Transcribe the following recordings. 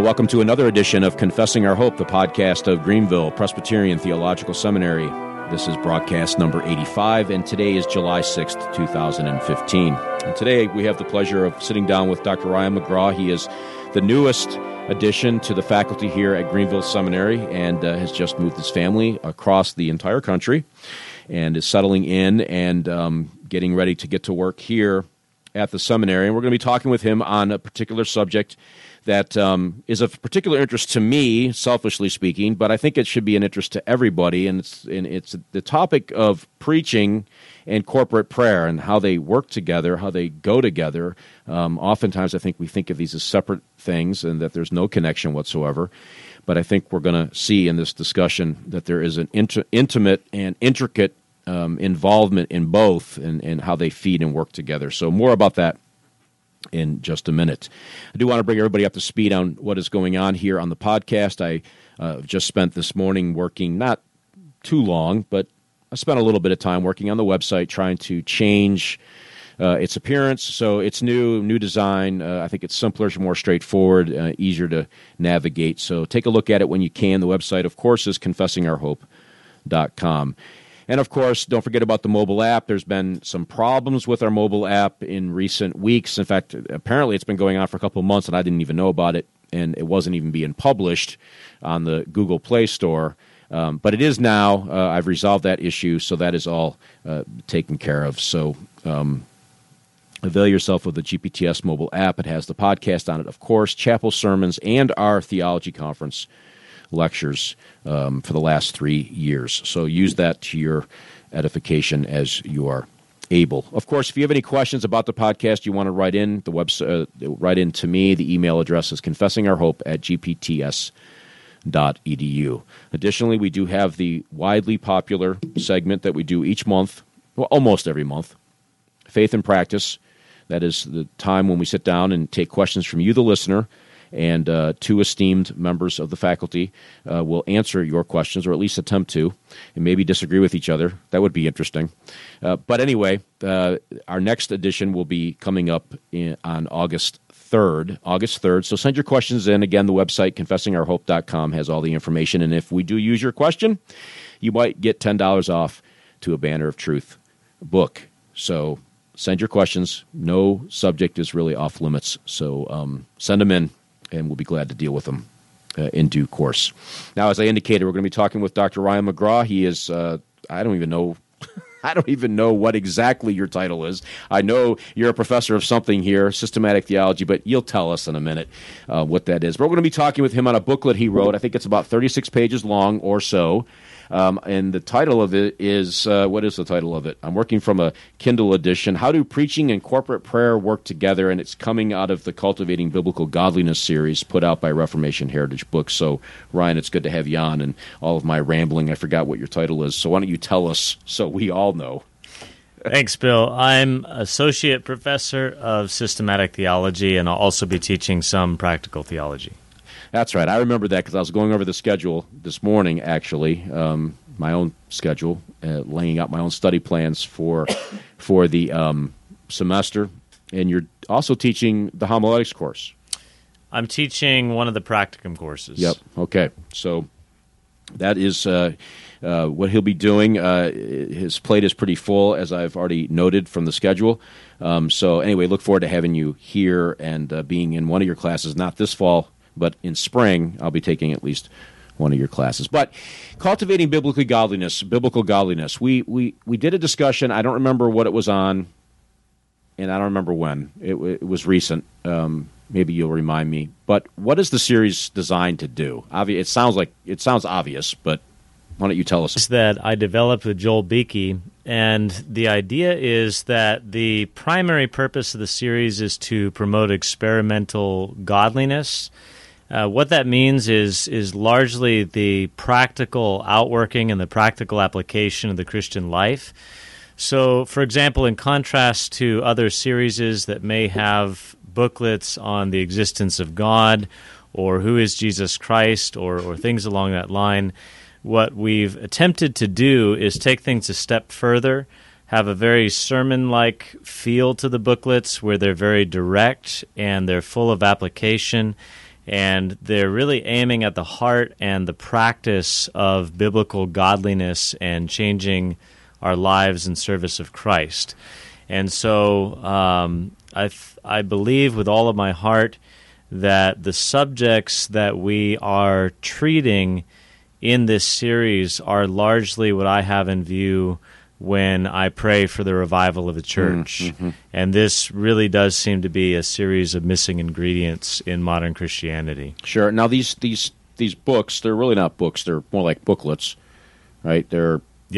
Well, welcome to another edition of Confessing Our Hope, the podcast of Greenville Presbyterian Theological Seminary. This is broadcast number 85, and today is July 6th, 2015. And today we have the pleasure of sitting down with Dr. Ryan McGraw. He is the newest addition to the faculty here at Greenville Seminary and has just moved his family across the entire country and is settling in and getting ready to get to work here at the seminary. And we're going to be talking with him on a particular subject that is of particular interest to me, selfishly speaking, but I think it should be an interest to everybody, and it's the topic of preaching and corporate prayer and how they work together, how they go together. Oftentimes I think we think of these as separate things and that there's no connection whatsoever, but I think we're going to see in this discussion that there is an intimate and intricate involvement in both and how they feed and work together. So more about that in just a minute. I do want to bring everybody up to speed on what is going on here on the podcast. I just spent this morning working, not too long, but I spent a little bit of time working on the website trying to change its appearance. So it's new design. I think it's simpler, more straightforward, easier to navigate. So take a look at it when you can. The website, of course, is confessingourhope.com. And, of course, don't forget about the mobile app. There's been some problems with our mobile app in recent weeks. In fact, apparently it's been going on for a couple of months, and I didn't even know about it, and it wasn't even being published on the Google Play Store. But it is now. I've resolved that issue, so that is all taken care of. So avail yourself of the GPTS mobile app. It has the podcast on it, of course, chapel sermons, and our theology conference lectures for the last 3 years. So use that to your edification as you are able. Of course, if you have any questions about the podcast you want to write in, the website, write in to me. The email address is confessingourhope@gpts.edu. Additionally, we do have the widely popular segment that we do each month, well, almost every month, Faith and Practice. That is the time when we sit down and take questions from you, the listener, and two esteemed members of the faculty will answer your questions, or at least attempt to, and maybe disagree with each other. That would be interesting. But anyway, our next edition will be coming up on August 3rd. So send your questions in. Again, the website, confessingourhope.com, has all the information. And if we do use your question, you might get $10 off to a Banner of Truth book. So send your questions. No subject is really off limits. So send them in, and we'll be glad to deal with them in due course. Now, as I indicated, we're going to be talking with Dr. Ryan McGraw. He is, I don't even know what exactly your title is. I know you're a professor of something here, systematic theology, but you'll tell us in a minute what that is. But we're going to be talking with him on a booklet he wrote. I think it's about 36 pages long or so. And the title of it is, what is the title of it? I'm working from a Kindle edition, How Do Preaching and Corporate Prayer Work Together? And it's coming out of the Cultivating Biblical Godliness series put out by Reformation Heritage Books. So, Ryan, it's good to have you on. And all of my rambling, I forgot what your title is. So why don't you tell us so we all know? Thanks, Bill. I'm Associate Professor of Systematic Theology, and I'll also be teaching some practical theology. That's right. I remember that because I was going over the schedule this morning, actually, my own schedule, laying out my own study plans for the semester. And you're also teaching the homiletics course. I'm teaching one of the practicum courses. Yep. Okay. So that is what he'll be doing. His plate is pretty full, as I've already noted from the schedule. So anyway, look forward to having you here and being in one of your classes, not this fall, but in spring, I'll be taking at least one of your classes. But cultivating biblical godliness. We did a discussion. I don't remember what it was on, and I don't remember when. It was recent. Maybe you'll remind me. But what is the series designed to do? It sounds obvious, but why don't you tell us? That I developed with Joel Beeke, and the idea is that the primary purpose of the series is to promote experimental godliness. What that means is largely the practical outworking and the practical application of the Christian life. So, for example, in contrast to other series that may have booklets on the existence of God or who is Jesus Christ or things along that line, what we've attempted to do is take things a step further, have a very sermon-like feel to the booklets where they're very direct and they're full of application, And they're really aiming at the heart and the practice of biblical godliness and changing our lives in service of Christ. And so I believe with all of my heart that the subjects that we are treating in this series are largely what I have in view when I pray for the revival of the church. Mm-hmm. And this really does seem to be a series of missing ingredients in modern Christianity. Sure. Now, these books, they're really not books. They're more like booklets, right? They're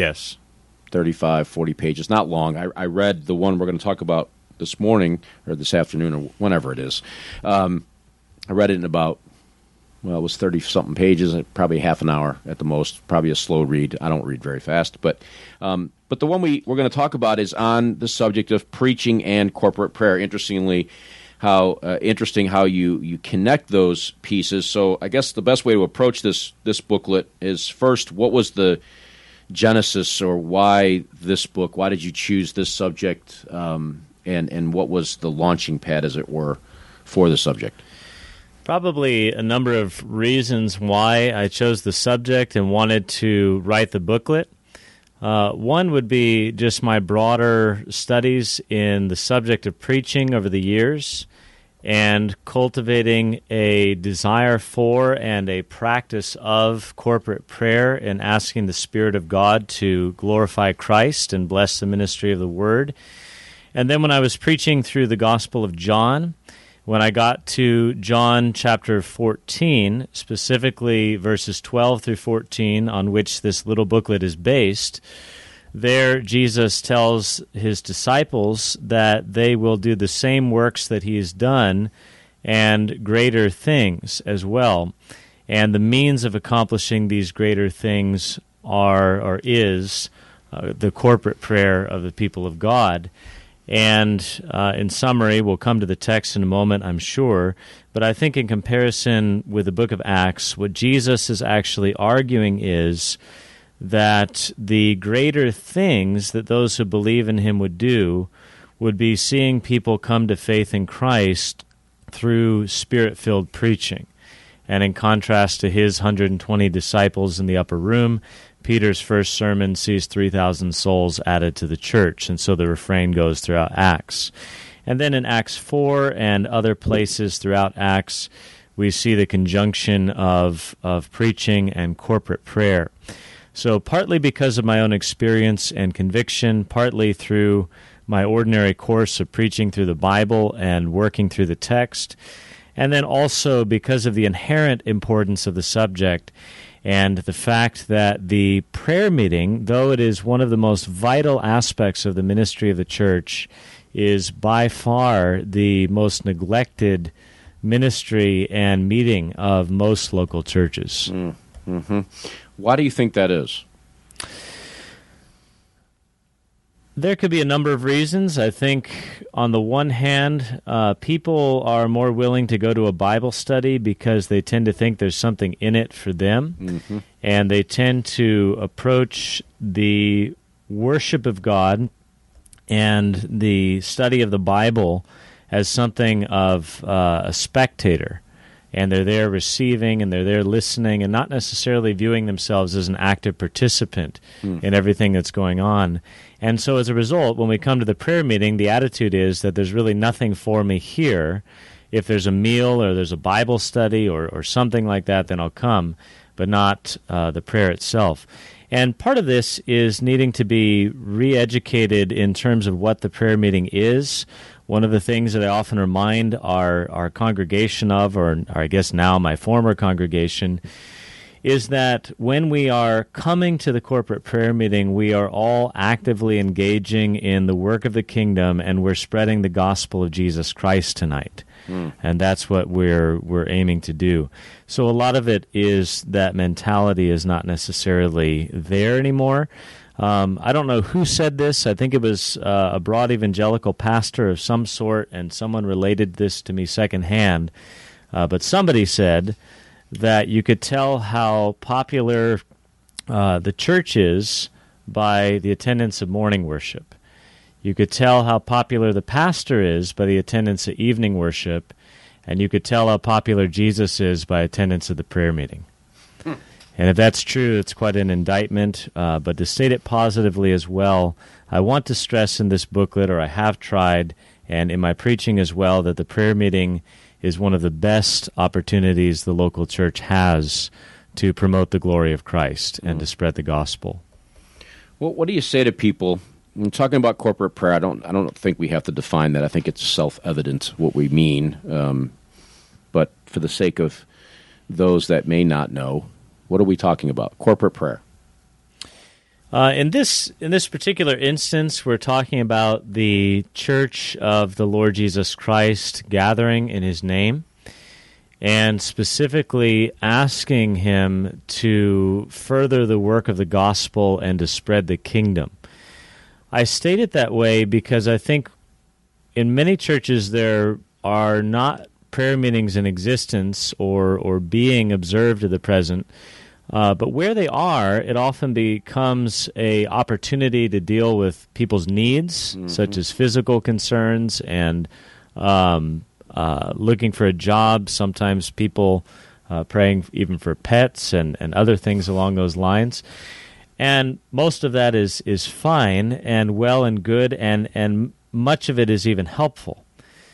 35, 40 pages, not long. I read the one we're going to talk about this morning or this afternoon or whenever it is. I read it in about, well, it was 30-something pages, probably half an hour at the most, probably a slow read. I don't read very fast. But the one we're going to talk about is on the subject of preaching and corporate prayer. Interesting how you connect those pieces. So I guess the best way to approach this booklet is first, what was the genesis or why this book? Why did you choose this subject, and what was the launching pad, as it were, for the subject? Probably a number of reasons why I chose the subject and wanted to write the booklet. One would be just my broader studies in the subject of preaching over the years and cultivating a desire for and a practice of corporate prayer and asking the Spirit of God to glorify Christ and bless the ministry of the Word. And then when I was preaching through the Gospel of John, when I got to John chapter 14, specifically verses 12 through 14, on which this little booklet is based, there Jesus tells his disciples that they will do the same works that he has done and greater things as well. And the means of accomplishing these greater things is the corporate prayer of the people of God. And in summary, we'll come to the text in a moment, I'm sure, but I think in comparison with the book of Acts, what Jesus is actually arguing is that the greater things that those who believe in him would do would be seeing people come to faith in Christ through Spirit-filled preaching. And in contrast to his 120 disciples in the upper room, Peter's first sermon sees 3,000 souls added to the church, and so the refrain goes throughout Acts. And then in Acts 4 and other places throughout Acts, we see the conjunction of preaching and corporate prayer. So partly because of my own experience and conviction, partly through my ordinary course of preaching through the Bible and working through the text, and then also because of the inherent importance of the subject and the fact that the prayer meeting, though it is one of the most vital aspects of the ministry of the church, is by far the most neglected ministry and meeting of most local churches. Mm-hmm. Why do you think that is? There could be a number of reasons. I think, on the one hand, people are more willing to go to a Bible study because they tend to think there's something in it for them, mm-hmm. and they tend to approach the worship of God and the study of the Bible as something of a spectator. And they're there receiving, and they're there listening, and not necessarily viewing themselves as an active participant in everything that's going on. And so as a result, when we come to the prayer meeting, the attitude is that there's really nothing for me here. If there's a meal or there's a Bible study or something like that, then I'll come, but not the prayer itself. And part of this is needing to be re-educated in terms of what the prayer meeting is. One of the things that I often remind our congregation of, or I guess now my former congregation, is that when we are coming to the corporate prayer meeting, we are all actively engaging in the work of the kingdom, and we're spreading the gospel of Jesus Christ tonight. And that's what we're aiming to do. So a lot of it is that mentality is not necessarily there anymore. I don't know who said this. I think it was a broad evangelical pastor of some sort, and someone related this to me secondhand. But somebody said that you could tell how popular the church is by the attendance of morning worship. You could tell how popular the pastor is by the attendance of evening worship, and you could tell how popular Jesus is by attendance at the prayer meeting. And if that's true, it's quite an indictment. But to state it positively as well, I want to stress in this booklet, or I have tried, and in my preaching as well, that the prayer meeting is one of the best opportunities the local church has to promote the glory of Christ and to spread the gospel. Well, what do you say to people? When talking about corporate prayer, I don't think we have to define that. I think it's self-evident what we mean. But for the sake of those that may not know, what are we talking about? Corporate prayer. In this particular instance, we're talking about the Church of the Lord Jesus Christ gathering in His name, and specifically asking Him to further the work of the gospel and to spread the kingdom. I state it that way because I think in many churches there are not prayer meetings in existence or being observed at the present. But where they are, it often becomes an opportunity to deal with people's needs, such as physical concerns and looking for a job. Sometimes people praying even for pets and other things along those lines. And most of that is fine and well and good, and much of it is even helpful.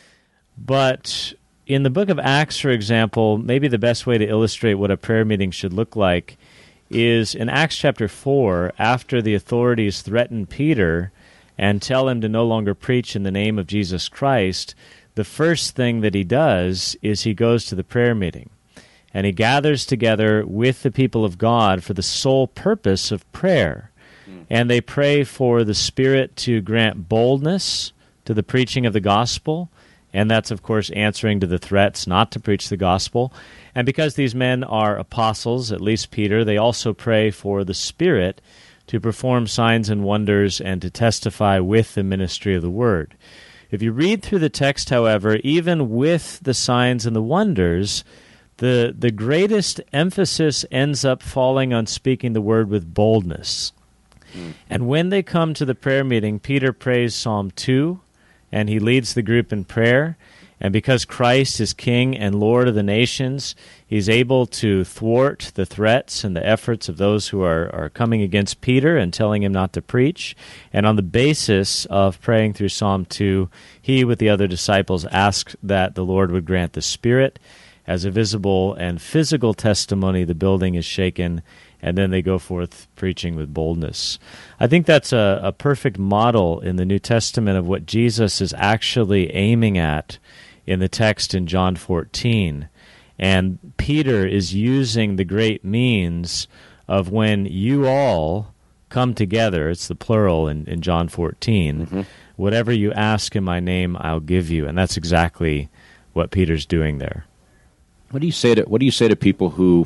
But in the book of Acts, for example, maybe the best way to illustrate what a prayer meeting should look like is in Acts chapter 4, after the authorities threaten Peter and tell him to no longer preach in the name of Jesus Christ, the first thing that he does is he goes to the prayer meeting. And he gathers together with the people of God for the sole purpose of prayer. And they pray for the Spirit to grant boldness to the preaching of the gospel. And that's, of course, answering to the threats not to preach the gospel. And because these men are apostles, at least Peter, they also pray for the Spirit to perform signs and wonders and to testify with the ministry of the Word. If you read through the text, however, even with the signs and the wonders, the greatest emphasis ends up falling on speaking the Word with boldness. And when they come to the prayer meeting, Peter prays Psalm 2, and he leads the group in prayer. And because Christ is King and Lord of the nations, he's able to thwart the threats and the efforts of those who are coming against Peter and telling him not to preach. And on the basis of praying through Psalm 2, he, with the other disciples, asked that the Lord would grant the Spirit. As a visible and physical testimony, the building is shaken, and then they go forth preaching with boldness. I think that's a perfect model in the New Testament of what Jesus is actually aiming at in the text in John 14. And Peter is using the great means of when you all come together, it's the plural in John 14, whatever you ask in my name, I'll give you. And that's exactly what Peter's doing there. What do you say to people who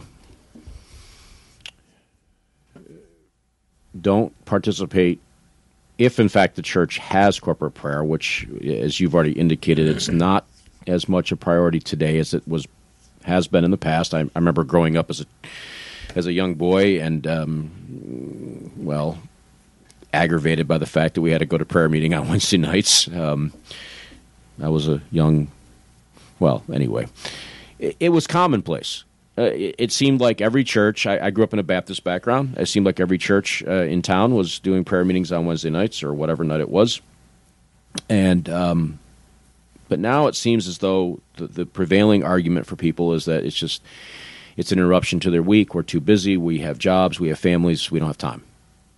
don't participate if, in fact, the church has corporate prayer, which, as you've already indicated, it's not as much a priority today as it has been in the past? I remember growing up as a young boy and, aggravated by the fact that we had to go to prayer meeting on Wednesday nights. I was a young, anyway. It was commonplace. It seemed like every church, I grew up in a Baptist background, it seemed like every church in town was doing prayer meetings on Wednesday nights or whatever night it was. And but now it seems as though the prevailing argument for people is that it's an interruption to their week. We're too busy. We have jobs. We have families. We don't have time.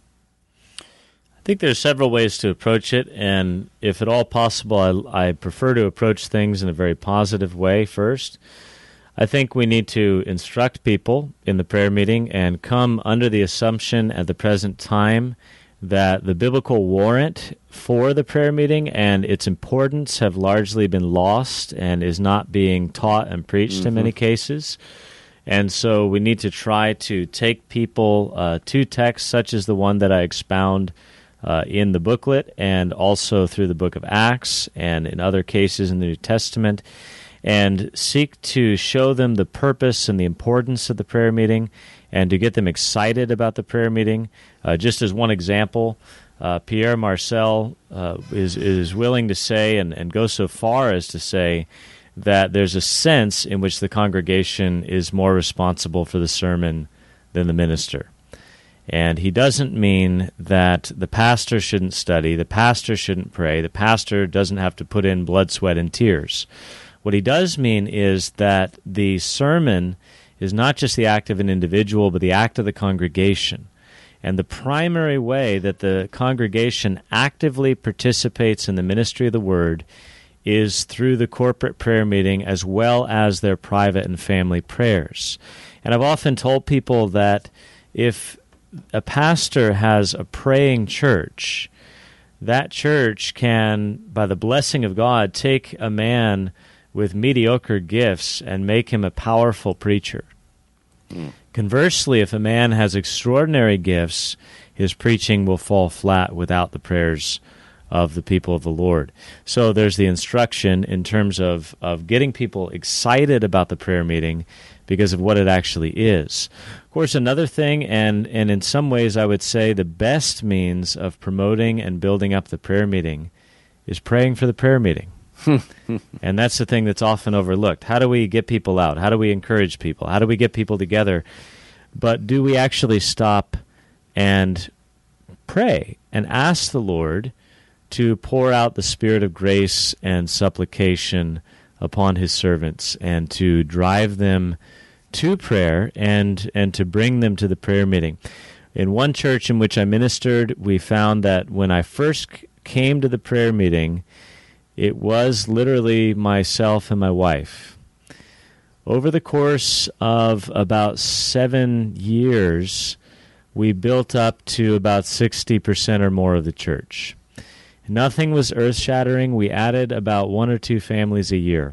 I think there's several ways to approach it, and if at all possible, I prefer to approach things in a very positive way first. I think we need to instruct people in the prayer meeting and come under the assumption at the present time that the biblical warrant for the prayer meeting and its importance have largely been lost and is not being taught and preached in many cases. And so we need to try to take people to texts such as the one that I expound in the booklet and also through the book of Acts and in other cases in the New Testament, and seek to show them the purpose and the importance of the prayer meeting and to get them excited about the prayer meeting. Just as one example, Pierre Marcel is willing to say and go so far as to say that there's a sense in which the congregation is more responsible for the sermon than the minister. And he doesn't mean that the pastor shouldn't study, the pastor shouldn't pray, the pastor doesn't have to put in blood, sweat, and tears. What he does mean is that the sermon is not just the act of an individual, but the act of the congregation. And the primary way that the congregation actively participates in the ministry of the Word is through the corporate prayer meeting as well as their private and family prayers. And I've often told people that if a pastor has a praying church, that church can, by the blessing of God, take a man with mediocre gifts and make him a powerful preacher. Conversely, if a man has extraordinary gifts, his preaching will fall flat without the prayers of the people of the Lord. So there's the instruction in terms of getting people excited about the prayer meeting because of what it actually is. Of course, another thing, and in some ways I would say the best means of promoting and building up the prayer meeting is praying for the prayer meeting. And that's the thing that's often overlooked. How do we get people out? How do we encourage people? How do we get people together? But do we actually stop and pray and ask the Lord to pour out the spirit of grace and supplication upon his servants and to drive them to prayer and to bring them to the prayer meeting? In one church in which I ministered, we found that when I first came to the prayer meeting, it was literally myself and my wife. Over the course of about 7 years, we built up to about 60% or more of the church. Nothing was earth-shattering. We added about 1 or 2 families a year.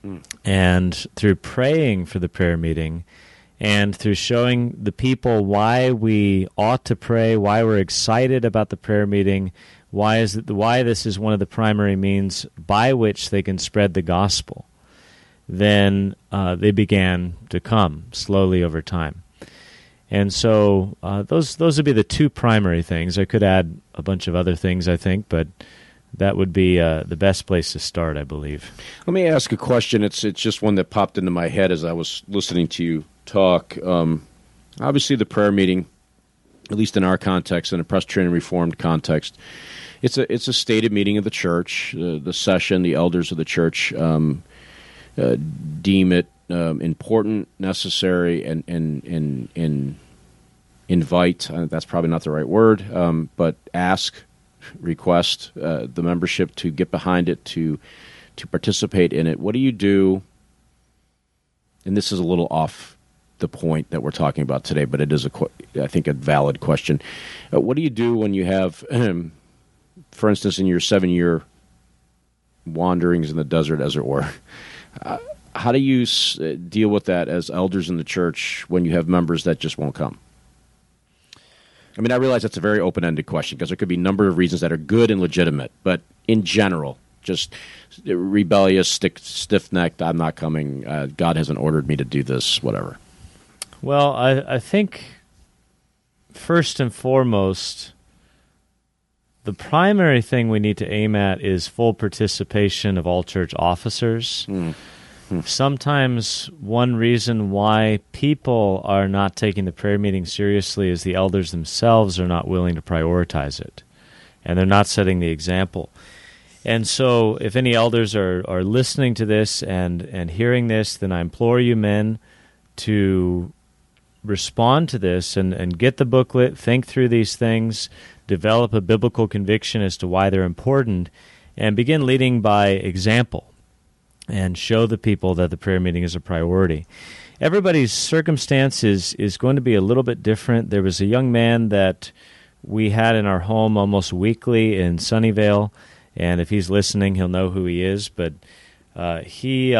And through praying for the prayer meeting and through showing the people why we ought to pray, why we're excited about the prayer meeting, why this is one of the primary means by which they can spread the gospel, then they began to come slowly over time. And so those would be the 2 primary things. I could add a bunch of other things, I think, but that would be the best place to start, I believe. Let me ask a question. It's just one that popped into my head as I was listening to you talk. Obviously, the prayer meeting, at least in our context, in a Presbyterian Reformed context, it's a stated meeting of the church. The session, the elders of the church deem it important, necessary, and invite. That's probably not the right word, but ask. Request the membership to get behind it, to participate in it. What do you do, and this is a little off the point that we're talking about today, but it is, I think, a valid question. What do you do when you have, for instance, in your 7-year wanderings in the desert, as it were, how do you deal with that as elders in the church when you have members that just won't come? I mean, I realize that's a very open-ended question because there could be a number of reasons that are good and legitimate, but in general, just rebellious, stiff-necked, I'm not coming, God hasn't ordered me to do this, whatever. Well, I think first and foremost, the primary thing we need to aim at is full participation of all church officers. Sometimes one reason why people are not taking the prayer meeting seriously is the elders themselves are not willing to prioritize it, and they're not setting the example. And so if any elders are listening to this and hearing this, then I implore you, men, to respond to this and get the booklet, think through these things, develop a biblical conviction as to why they're important, and begin leading by example. And show the people that the prayer meeting is a priority. Everybody's circumstance is going to be a little bit different. There was a young man that we had in our home almost weekly in Sunnyvale, and if he's listening, he'll know who he is. But he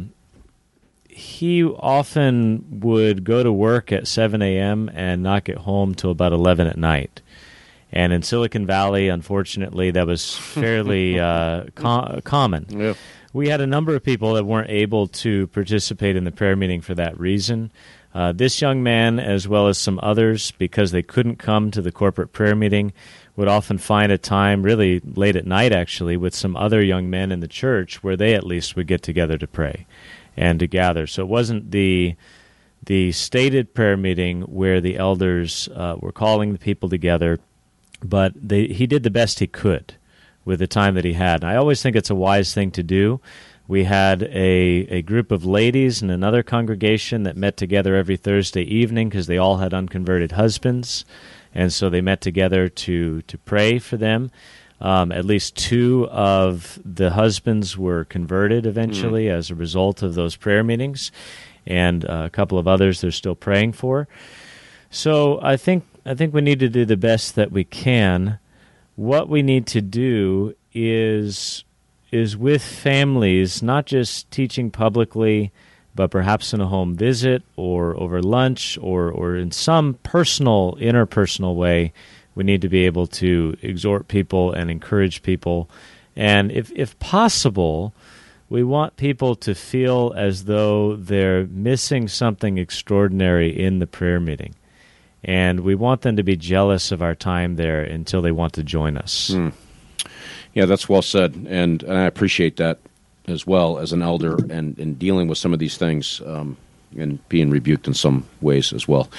often would go to work at 7 a.m. and not get home till about 11 at night. And in Silicon Valley, unfortunately, that was fairly common. Yeah. We had a number of people that weren't able to participate in the prayer meeting for that reason. This young man, as well as some others, because they couldn't come to the corporate prayer meeting, would often find a time, really late at night actually, with some other young men in the church where they at least would get together to pray and to gather. So it wasn't the stated prayer meeting where the elders were calling the people together, but he did the best he could with the time that he had. And I always think it's a wise thing to do. We had a group of ladies in another congregation that met together every Thursday evening because they all had unconverted husbands, and so they met together to pray for them. At least 2 of the husbands were converted eventually as a result of those prayer meetings, and a couple of others they're still praying for. So I think we need to do the best that we can. What we need to do is with families, not just teaching publicly, but perhaps in a home visit or over lunch or in some interpersonal way, we need to be able to exhort people and encourage people. And if possible, we want people to feel as though they're missing something extraordinary in the prayer meeting. And we want them to be jealous of our time there until they want to join us. Yeah, that's well said, and I appreciate that as well as an elder and dealing with some of these things and being rebuked in some ways as well.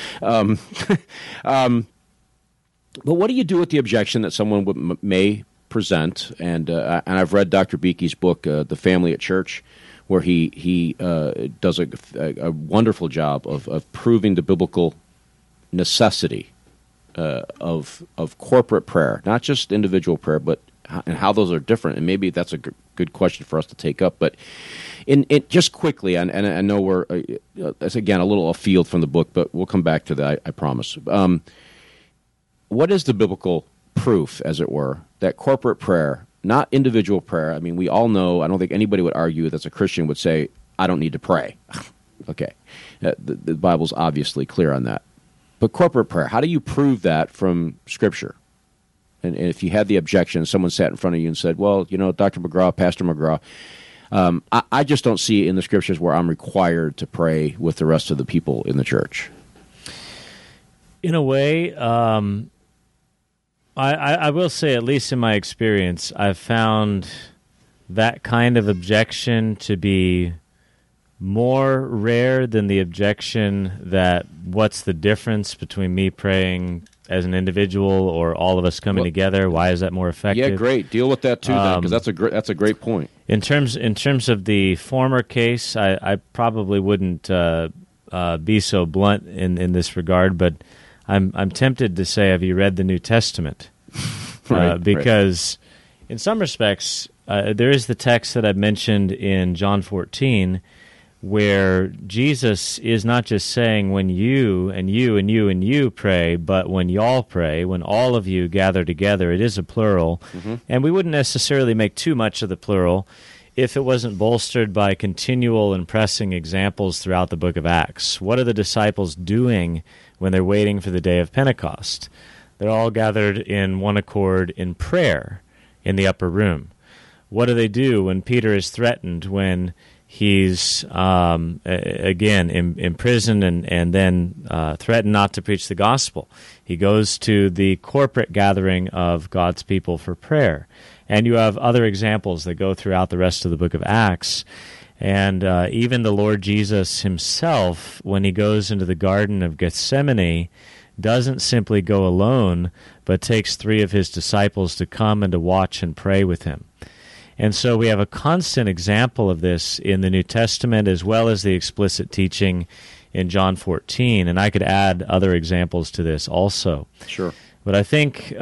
But what do you do with the objection that someone may present? And I've read Dr. Beeke's book, The Family at Church, where he does a wonderful job of proving the biblical necessity of corporate prayer, not just individual prayer, but and how those are different. And maybe that's a good question for us to take up. But in just quickly, and I know we're that's again a little afield from the book, but we'll come back to that. I promise. What is the biblical proof, as it were, that corporate prayer, not individual prayer? I mean, we all know. I don't think anybody would argue that's a Christian would say, "I don't need to pray." Okay, the Bible's obviously clear on that. But corporate prayer, how do you prove that from Scripture? And if you had the objection, someone sat in front of you and said, well, Dr. McGraw, Pastor McGraw, I just don't see in the Scriptures where I'm required to pray with the rest of the people in the church. In a way, I will say, at least in my experience, I've found that kind of objection to be more rare than the objection that what's the difference between me praying as an individual or all of us coming together? Why is that more effective? Yeah, great. Deal with that too, then, because that's a great point. In terms of the former case, I probably wouldn't be so blunt in this regard, but I'm tempted to say, have you read the New Testament? Because in some respects, there is the text that I've mentioned in John 14, where Jesus is not just saying when you and you and you and you pray, but when y'all pray, when all of you gather together, it is a plural. Mm-hmm. And we wouldn't necessarily make too much of the plural if it wasn't bolstered by continual and pressing examples throughout the book of Acts. What are the disciples doing when they're waiting for the day of Pentecost? They're all gathered in one accord in prayer in the upper room. What do they do when Peter is threatened, when he's, again, imprisoned and then threatened not to preach the gospel? He goes to the corporate gathering of God's people for prayer. And you have other examples that go throughout the rest of the book of Acts. And even the Lord Jesus himself, when he goes into the Garden of Gethsemane, doesn't simply go alone, but takes 3 of his disciples to come and to watch and pray with him. And so we have a constant example of this in the New Testament, as well as the explicit teaching in John 14. And I could add other examples to this also. Sure. But I think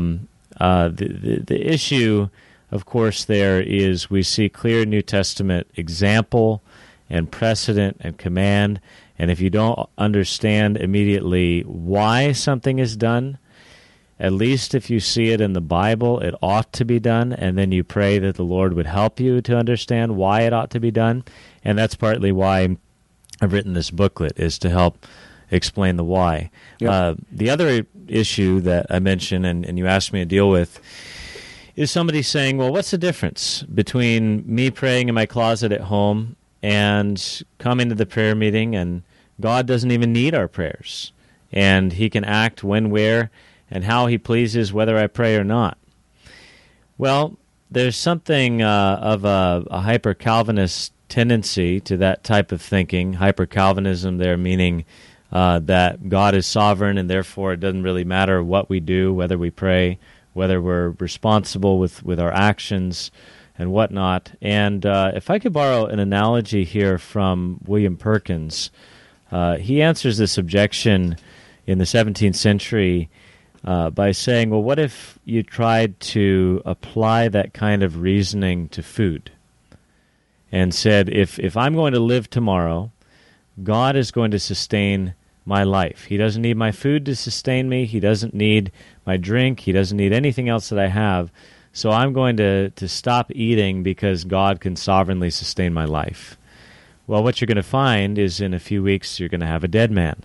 the issue, of course, there is we see clear New Testament example and precedent and command. And if you don't understand immediately why something is done, at least if you see it in the Bible, it ought to be done, and then you pray that the Lord would help you to understand why it ought to be done. And that's partly why I've written this booklet, is to help explain the why. Yep. The other issue that I mentioned, and you asked me to deal with, is somebody saying, well, what's the difference between me praying in my closet at home and coming to the prayer meeting and God doesn't even need our prayers, and he can act when, where, and how he pleases, whether I pray or not. Well, there's something of a hyper-Calvinist tendency to that type of thinking. Hyper-Calvinism there meaning that God is sovereign, and therefore it doesn't really matter what we do, whether we pray, whether we're responsible with our actions and whatnot. And if I could borrow an analogy here from William Perkins, he answers this objection in the 17th century by saying, well, what if you tried to apply that kind of reasoning to food and said, if I'm going to live tomorrow, God is going to sustain my life. He doesn't need my food to sustain me. He doesn't need my drink. He doesn't need anything else that I have. So I'm going to stop eating because God can sovereignly sustain my life. Well, what you're going to find is in a few weeks you're going to have a dead man.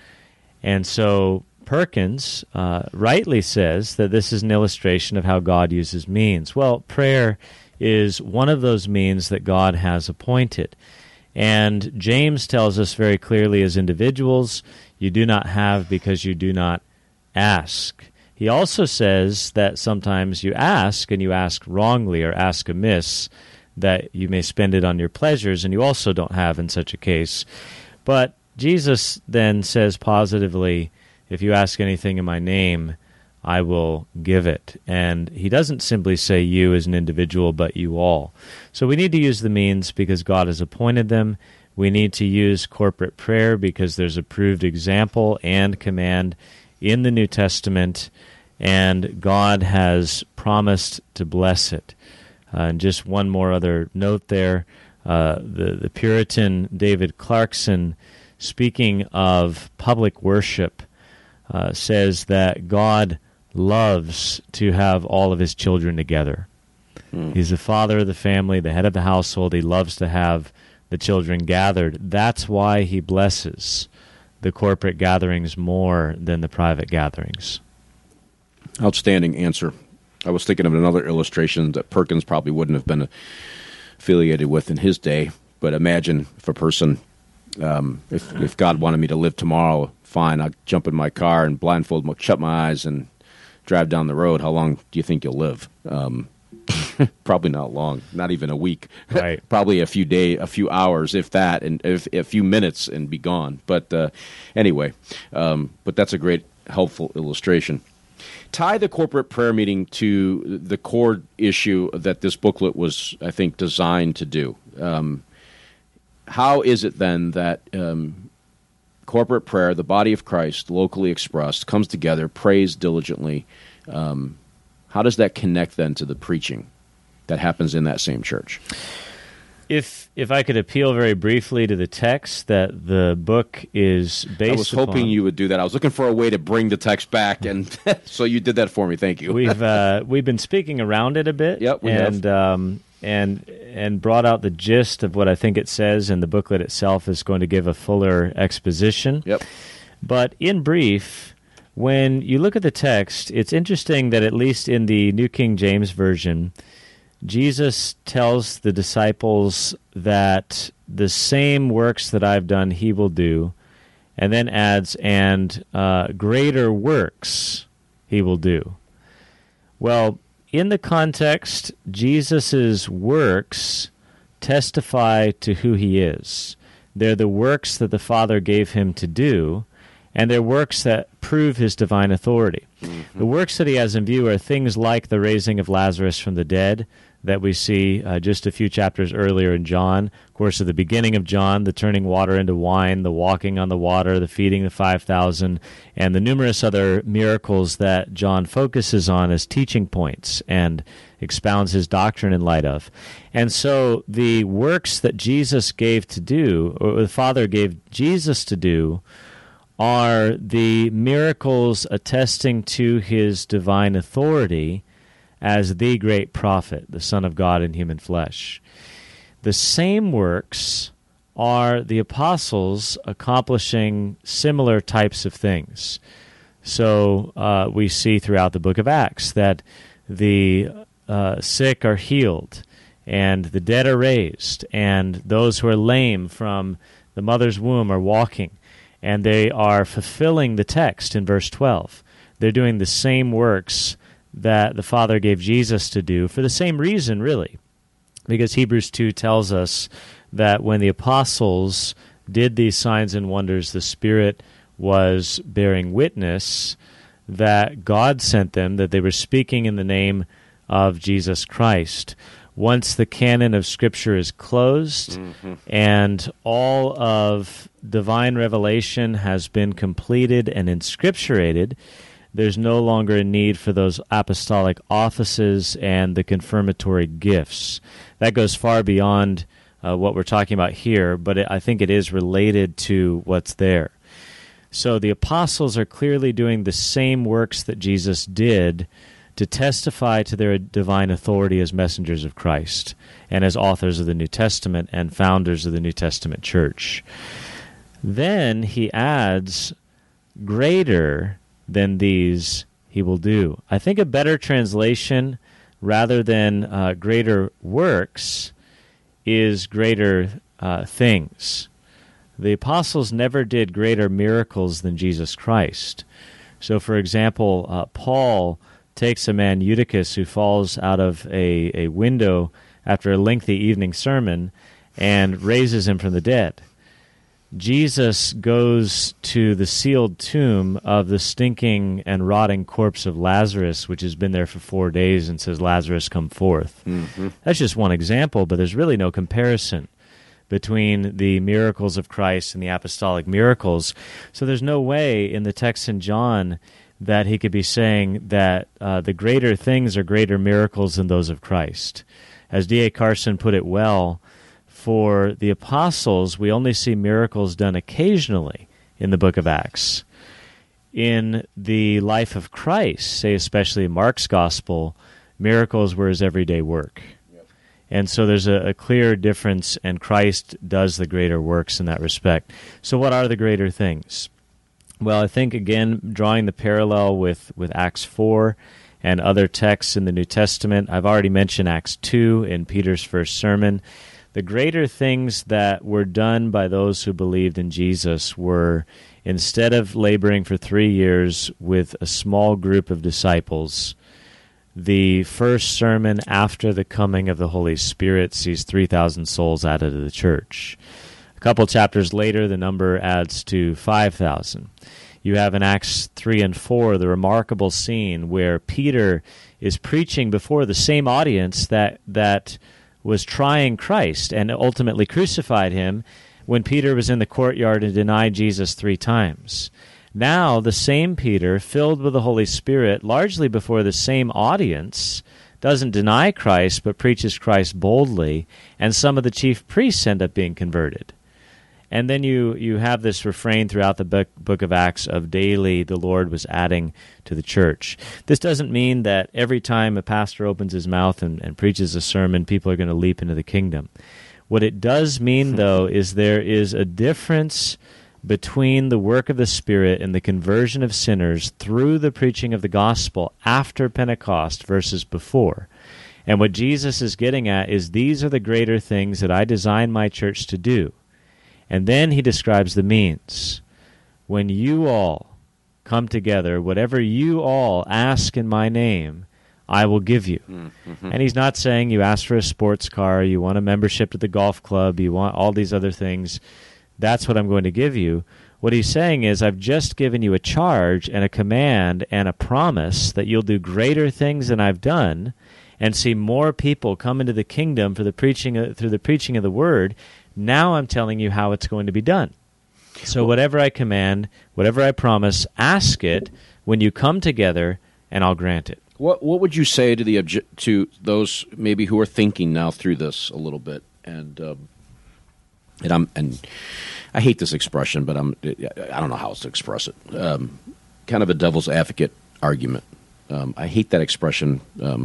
And so Perkins rightly says that this is an illustration of how God uses means. Well, prayer is one of those means that God has appointed. And James tells us very clearly as individuals, you do not have because you do not ask. He also says that sometimes you ask, and you ask wrongly or ask amiss, that you may spend it on your pleasures, and you also don't have in such a case. But Jesus then says positively, if you ask anything in my name, I will give it. And he doesn't simply say you as an individual, but you all. So we need to use the means because God has appointed them. We need to use corporate prayer because there's a proved example and command in the New Testament, and God has promised to bless it. And just one more other note there, the Puritan David Clarkson, speaking of public worship, says that God loves to have all of his children together. He's the father of the family, the head of the household. He loves to have the children gathered. That's why he blesses the corporate gatherings more than the private gatherings. Outstanding answer. I was thinking of another illustration that Perkins probably wouldn't have been affiliated with in his day, but imagine if a person, if God wanted me to live tomorrow, fine, I'll jump in my car and blindfold, shut my eyes, and drive down the road. How long do you think you'll live? Probably not long, not even a week. Right. Probably a few hours, if that, and if a few minutes, and be gone. But anyway, but that's a great, helpful illustration. Tie the corporate prayer meeting to the core issue that this booklet was, I think, designed to do. How is it then that corporate prayer, the body of Christ, locally expressed, comes together, prays diligently? How does that connect then to the preaching that happens in that same church? If I could appeal very briefly to the text that the book is based upon. I was hoping you would do that. I was looking for a way to bring the text back, and so you did that for me. Thank you. We've been speaking around it a bit. Yep, we have. And brought out the gist of what I think it says, and the booklet itself is going to give a fuller exposition. Yep. But in brief, when you look at the text, it's interesting that at least in the New King James Version, Jesus tells the disciples that the same works that I've done he will do, and then adds, and greater works he will do. Well, in the context, Jesus' works testify to who he is. They're the works that the Father gave him to do, and they're works that prove his divine authority. Mm-hmm. The works that he has in view are things like the raising of Lazarus from the dead that we see just a few chapters earlier in John. Of course, at the beginning of John, the turning water into wine, the walking on the water, the feeding the 5,000, and the numerous other miracles that John focuses on as teaching points and expounds his doctrine in light of. And so the works that Jesus gave to do, or the Father gave Jesus to do, are the miracles attesting to his divine authority as the great prophet, the Son of God in human flesh. The same works are the apostles accomplishing similar types of things. So we see throughout the book of Acts that the sick are healed, and the dead are raised, and those who are lame from the mother's womb are walking. and they are fulfilling the text in verse 12. They're doing the same works that the Father gave Jesus to do for the same reason, really, because Hebrews 2 tells us that when the apostles did these signs and wonders, the Spirit was bearing witness that God sent them, that they were speaking in the name of Jesus Christ. Once the canon of Scripture is closed and all of divine revelation has been completed and inscripturated, there's no longer a need for those apostolic offices and the confirmatory gifts. That goes far beyond what we're talking about here, but I think it is related to what's there. So the apostles are clearly doing the same works that Jesus did to testify to their divine authority as messengers of Christ and as authors of the New Testament and founders of the New Testament church. Then he adds, greater than these he will do. I think a better translation, rather than greater works, is greater things. The apostles never did greater miracles than Jesus Christ. So, for example, Paul takes a man, Eutychus, who falls out of a window after a lengthy evening sermon and raises him from the dead. Jesus goes to the sealed tomb of the stinking and rotting corpse of Lazarus, which has been there for 4 days, and says, Lazarus, come forth. That's just one example, but there's really no comparison between the miracles of Christ and the apostolic miracles. So there's no way in the text in John that he could be saying that the greater things are greater miracles than those of Christ. As D.A. Carson put it well, for the apostles, we only see miracles done occasionally in the book of Acts. In the life of Christ, say especially in Mark's gospel, miracles were his everyday work. And so there's a clear difference, and Christ does the greater works in that respect. So what are the greater things? Well, I think, again, drawing the parallel with Acts 4 and other texts in the New Testament, I've already mentioned Acts 2 in Peter's first sermon. The greater things that were done by those who believed in Jesus were, instead of laboring for 3 years with a small group of disciples, the first sermon after the coming of the Holy Spirit sees 3,000 souls added to the church. A couple chapters later, the number adds to 5,000. You have in Acts 3 and 4 the remarkable scene where Peter is preaching before the same audience that was trying Christ and ultimately crucified him when Peter was in the courtyard and denied Jesus 3 times. Now, the same Peter, filled with the Holy Spirit, largely before the same audience, doesn't deny Christ but preaches Christ boldly, and some of the chief priests end up being converted. And then you have this refrain throughout the book of Acts of daily the Lord was adding to the church. This doesn't mean that every time a pastor opens his mouth and preaches a sermon, people are going to leap into the kingdom. What it does mean, though, is there is a difference between the work of the Spirit and the conversion of sinners through the preaching of the gospel after Pentecost versus before. And what Jesus is getting at is these are the greater things that I designed my church to do. And then he describes the means. When you all come together, whatever you all ask in my name, I will give you. Mm-hmm. And he's not saying you ask for a sports car, you want a membership to the golf club, you want all these other things. That's what I'm going to give you. What he's saying is I've just given you a charge and a command and a promise that you'll do greater things than I've done and see more people come into the kingdom for the preaching through the preaching of the word. Now I'm telling you how it's going to be done. So whatever I command, whatever I promise, ask it when you come together, and I'll grant it. What would you say to those maybe who are thinking now through this a little bit, and I hate this expression, but I don't know how else to express it. Kind of a devil's advocate argument. I hate that expression.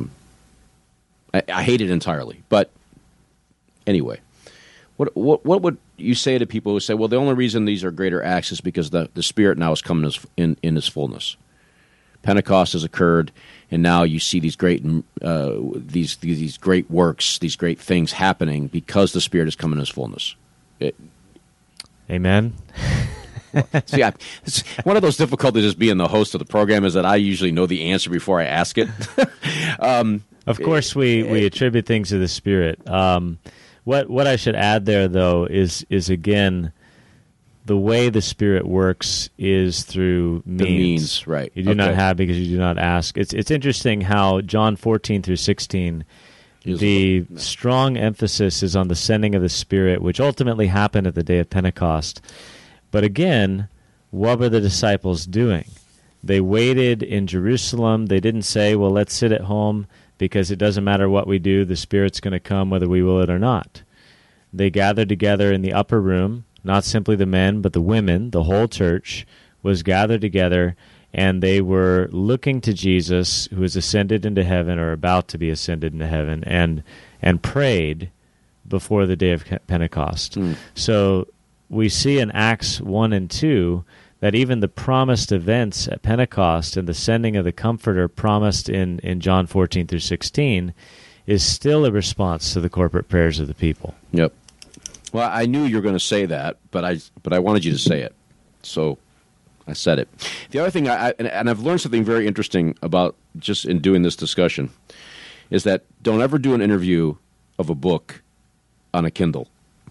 I hate it entirely. But anyway. What would you say to people who say, well, the only reason these are greater acts is because the Spirit now is coming in His fullness. Pentecost has occurred, and now you see these great these great works, these great things happening because the Spirit is coming in His fullness. Amen. See, it's one of those difficulties is being the host of the program is that I usually know the answer before I ask it. Of course, we attribute things to the Spirit. What I should add there, though, is again, the way the Spirit works is through means. The means, right. You do not have because you do not ask. It's interesting how John 14 through 16, the strong emphasis is on the sending of the Spirit, which ultimately happened at the day of Pentecost. But again, what were the disciples doing? They waited in Jerusalem. They didn't say, well, let's sit at home because it doesn't matter what we do, the Spirit's going to come whether we will it or not. They gathered together in the upper room. Not simply the men, but the women, the whole church, was gathered together, and they were looking to Jesus, who is ascended into heaven, or about to be ascended into heaven, and prayed before the day of Pentecost. So we see in Acts 1 and 2 that even the promised events at Pentecost and the sending of the Comforter promised in John 14 through 16 is still a response to the corporate prayers of the people. Yep. Well, I knew you were going to say that, but I wanted you to say it, so I said it. The other thing, and I've learned something very interesting about just in doing this discussion, is that don't ever do an interview of a book on a Kindle.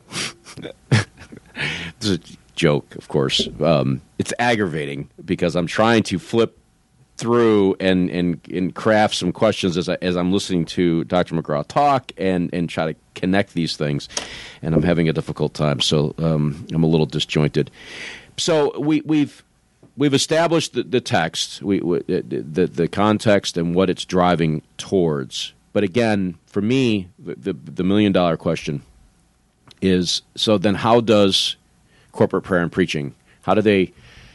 This is a joke, of course. It's aggravating because I'm trying to flip through and craft some questions as I'm listening to Dr. McGraw talk and try to connect these things, and I'm having a difficult time. So I'm a little disjointed. So we've established the text, the context, and what it's driving towards. But again, for me, the $1 million question is: so then, how does corporate prayer and preaching? How do they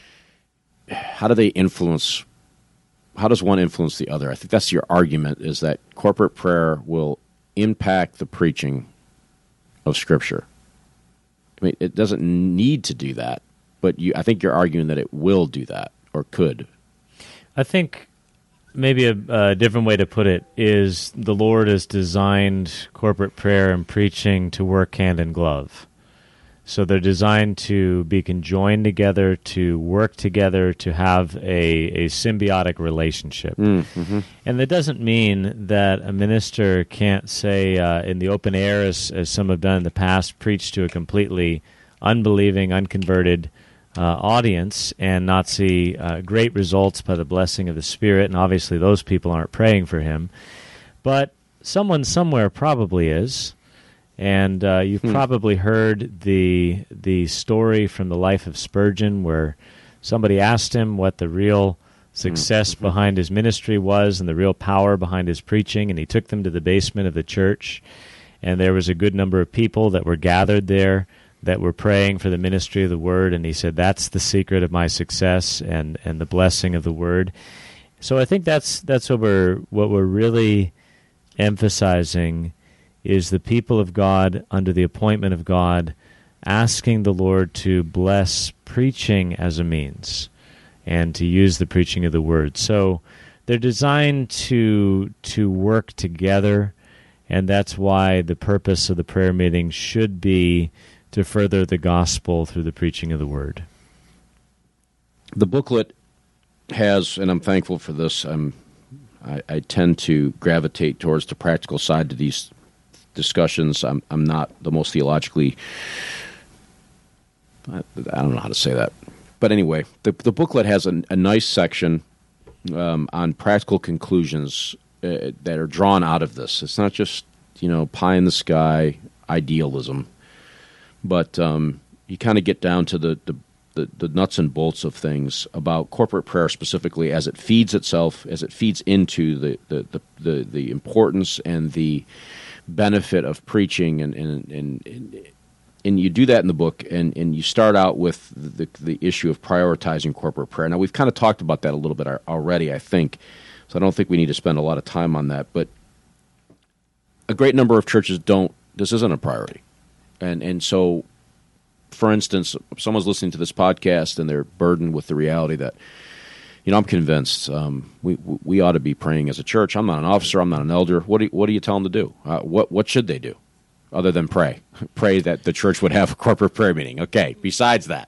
influence? How does one influence the other? I think that's your argument, is that corporate prayer will impact the preaching of Scripture. I mean, it doesn't need to do that, but I think you're arguing that it will do that, or could. I think maybe a different way to put it is the Lord has designed corporate prayer and preaching to work hand in glove. So they're designed to be conjoined together, to work together, to have a symbiotic relationship. Mm-hmm. And that doesn't mean that a minister can't say in the open air, as some have done in the past, preach to a completely unbelieving, unconverted audience and not see great results by the blessing of the Spirit. And obviously those people aren't praying for him. But someone somewhere probably is. And you've probably heard the story from the life of Spurgeon, where somebody asked him what the real success behind his ministry was and the real power behind his preaching, and he took them to the basement of the church, and there was a good number of people that were gathered there that were praying for the ministry of the Word, and he said, that's the secret of my success and the blessing of the Word. So I think that's what we're really emphasizing is the people of God, under the appointment of God, asking the Lord to bless preaching as a means and to use the preaching of the Word. So they're designed to work together, and that's why the purpose of the prayer meeting should be to further the gospel through the preaching of the Word. The booklet has, and I'm thankful for this, I tend to gravitate towards the practical side to these discussions. I'm not the most theologically, I don't know how to say that, but anyway, the booklet has a nice section on practical conclusions that are drawn out of this. It's not just pie in the sky idealism, but you kind of get down to the nuts and bolts of things about corporate prayer specifically, as it feeds itself, as it feeds into the importance and the benefit of preaching, and you do that in the book, and you start out with the issue of prioritizing corporate prayer. Now, we've kind of talked about that a little bit already, I think, so I don't think we need to spend a lot of time on that, but a great number of churches this isn't a priority. And so, for instance, if someone's listening to this podcast and they're burdened with the reality that, I'm convinced we ought to be praying as a church. I'm not an officer. I'm not an elder. What do you tell them to do? What should they do other than pray? Pray that the church would have a corporate prayer meeting. Okay, besides that,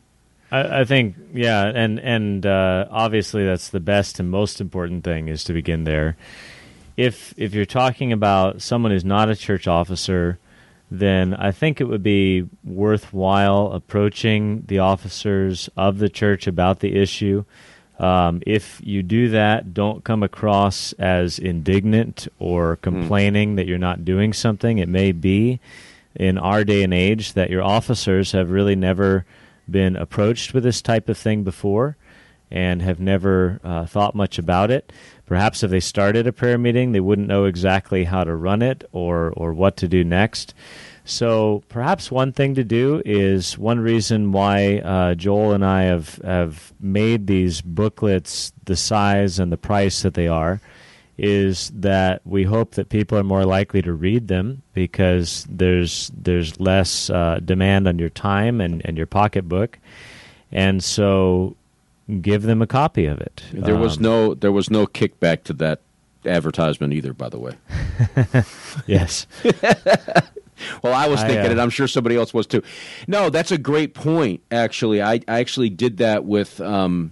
I think, yeah, and obviously that's the best and most important thing is to begin there. If you're talking about someone who's not a church officer, then I think it would be worthwhile approaching the officers of the church about the issue. If you do that, don't come across as indignant or complaining that you're not doing something. It may be in our day and age that your officers have really never been approached with this type of thing before and have never thought much about it. Perhaps if they started a prayer meeting, they wouldn't know exactly how to run it or what to do next. So perhaps one thing to do is one reason why Joel and I have made these booklets the size and the price that they are is that we hope that people are more likely to read them because there's less demand on your time and your pocketbook. And so give them a copy of it. There was no kickback to that advertisement either, by the way. Yes. Well, I was thinking it. I'm sure somebody else was too. No, that's a great point. Actually, I actually did that with Dr.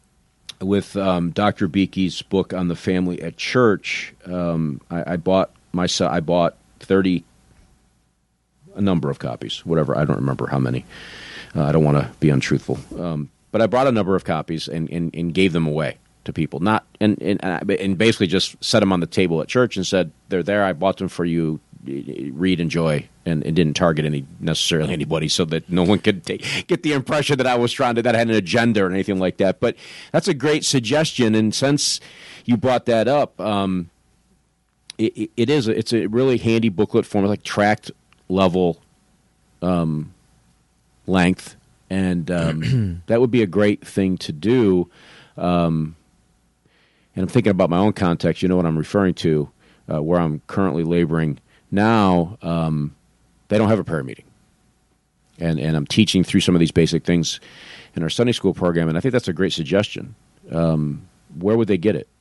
Beeke's book on the family at church. I bought 30, a number of copies, whatever. I don't remember how many. I don't want to be untruthful, but I brought a number of copies and gave them away to people. Not and basically just set them on the table at church and said, "They're there. I bought them for you. Read, enjoy," and it didn't target necessarily anybody, so that no one could get the impression that I was trying to that I had an agenda or anything like that. But that's a great suggestion, and since you brought that up, it's a really handy booklet form, like tract level length, and that would be a great thing to do. And I'm thinking about my own context. You know what I'm referring to, where I'm currently laboring now. They don't have a prayer meeting, and I'm teaching through some of these basic things in our Sunday school program, and I think that's a great suggestion. Where would they get it?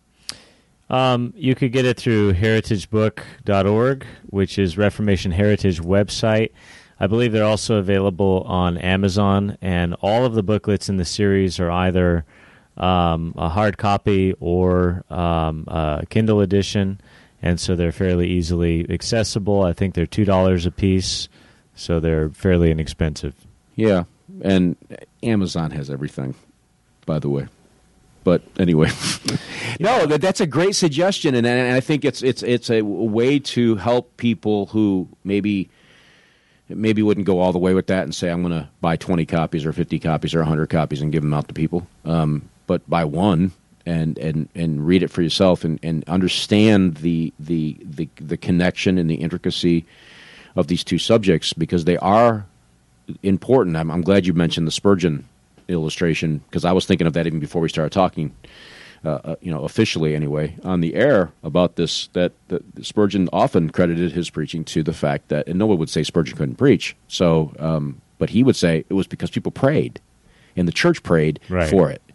You could get it through heritagebook.org, which is Reformation Heritage website. I believe they're also available on Amazon, and all of the booklets in the series are either a hard copy or a Kindle edition, and so they're fairly easily accessible. I think they're $2 a piece, so they're fairly inexpensive. Yeah, and Amazon has everything, by the way. But anyway, no, that's a great suggestion, and I think it's a way to help people who maybe wouldn't go all the way with that and say, I'm going to buy 20 copies or 50 copies or 100 copies and give them out to people. But buy one and read it for yourself and understand the connection and the intricacy of these two subjects, because they are important. I'm glad you mentioned the Spurgeon illustration, because I was thinking of that even before we started talking, officially anyway, on the air about this, that Spurgeon often credited his preaching to the fact that, and no one would say Spurgeon couldn't preach, so, but he would say it was because people prayed, and the church prayed for it.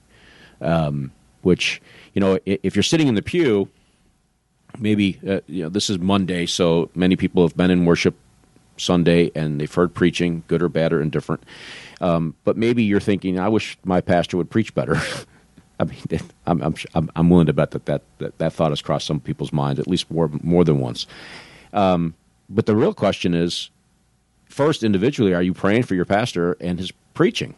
Which, if you're sitting in the pew, maybe, this is Monday, so many people have been in worship Sunday and they've heard preaching, good or bad or indifferent. But maybe you're thinking, I wish my pastor would preach better. I mean, I'm willing to bet that thought has crossed some people's minds, at least more than once. But the real question is, first, individually, are you praying for your pastor and his preaching?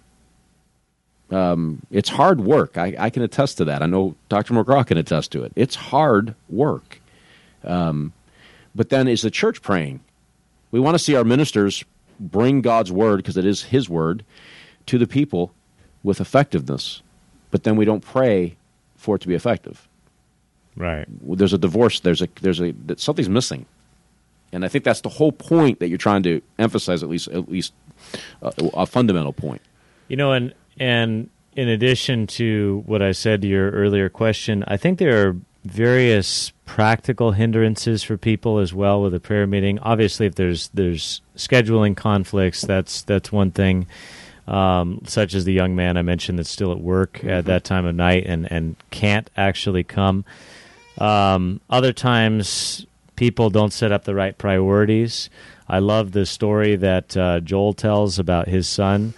It's hard work. I can attest to that. I know Dr. McGraw can attest to it. It's hard work. But then, is the church praying? We want to see our ministers bring God's word, because it is his word, to the people with effectiveness. But then we don't pray for it to be effective. Right. There's a divorce. Something's missing. And I think that's the whole point that you're trying to emphasize, at least a fundamental point. And in addition to what I said to your earlier question, I think there are various practical hindrances for people as well with a prayer meeting. Obviously, if there's scheduling conflicts, that's one thing, such as the young man I mentioned that's still at work at that time of night and can't actually come. Other times, people don't set up the right priorities. I love the story that Joel tells about his son,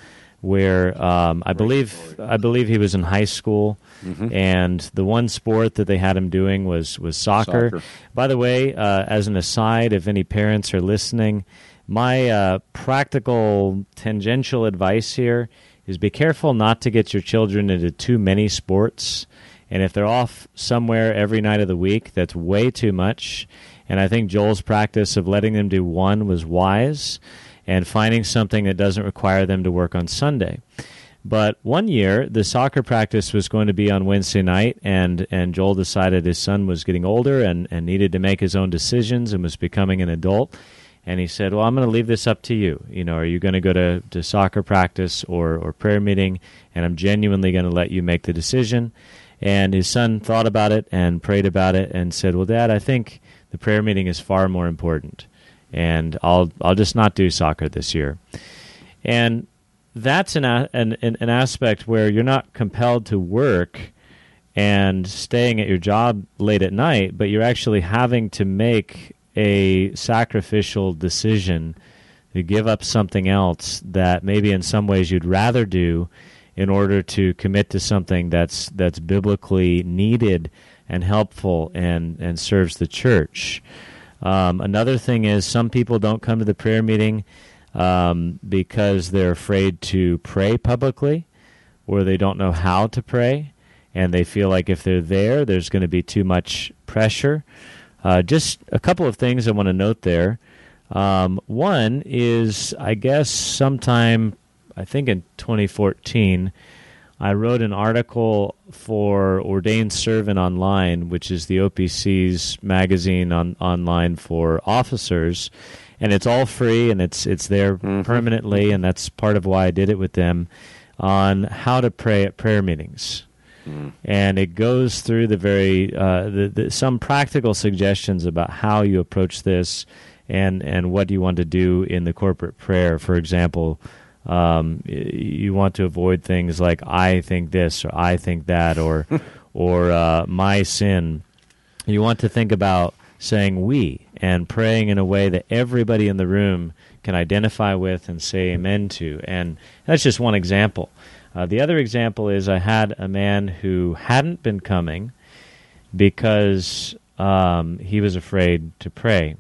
where I believe he was in high school, and the one sport that they had him doing was soccer. By the way, as an aside, if any parents are listening, my practical tangential advice here is be careful not to get your children into too many sports. And if they're off somewhere every night of the week, that's way too much. And I think Joel's practice of letting them do one was wise, and finding something that doesn't require them to work on Sunday. But one year, the soccer practice was going to be on Wednesday night, and Joel decided his son was getting older and needed to make his own decisions and was becoming an adult. And he said, well, I'm going to leave this up to you. Are you going to go to soccer practice or prayer meeting? And I'm genuinely going to let you make the decision. And his son thought about it and prayed about it and said, well, Dad, I think the prayer meeting is far more important, and I'll just not do soccer this year. And that's an aspect where you're not compelled to work and staying at your job late at night, but you're actually having to make a sacrificial decision to give up something else that maybe in some ways you'd rather do in order to commit to something that's biblically needed and helpful and serves the church. Another thing is some people don't come to the prayer meeting because they're afraid to pray publicly, or they don't know how to pray, and they feel like if they're there, there's going to be too much pressure. Just a couple of things I want to note there. One is, I guess sometime, I think in 2014, I wrote an article for Ordained Servant Online, which is the OPC's magazine online for officers, and it's all free, and it's there permanently, and that's part of why I did it with them, on how to pray at prayer meetings. And it goes through some practical suggestions about how you approach this and what you want to do in the corporate prayer. For example, you want to avoid things like I think this or I think that or my sin. You want to think about saying we and praying in a way that everybody in the room can identify with and say amen to. And that's just one example. The other example is I had a man who hadn't been coming because he was afraid to pray.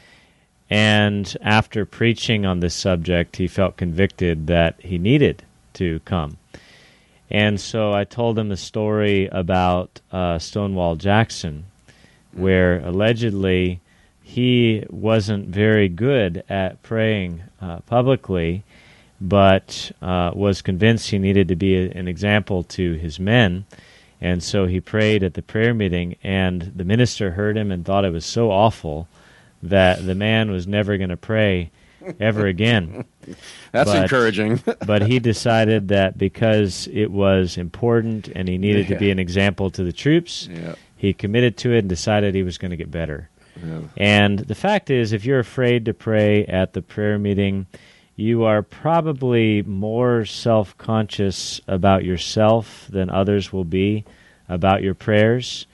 And after preaching on this subject, he felt convicted that he needed to come. And so I told him a story about Stonewall Jackson, where allegedly he wasn't very good at praying publicly, but was convinced he needed to be an example to his men. And so he prayed at the prayer meeting, and the minister heard him and thought it was so awful that the man was never going to pray ever again. That's encouraging. But he decided that because it was important and he needed to be an example to the troops, he committed to it and decided he was going to get better. And the fact is, if you're afraid to pray at the prayer meeting, you are probably more self-conscious about yourself than others will be about your prayers.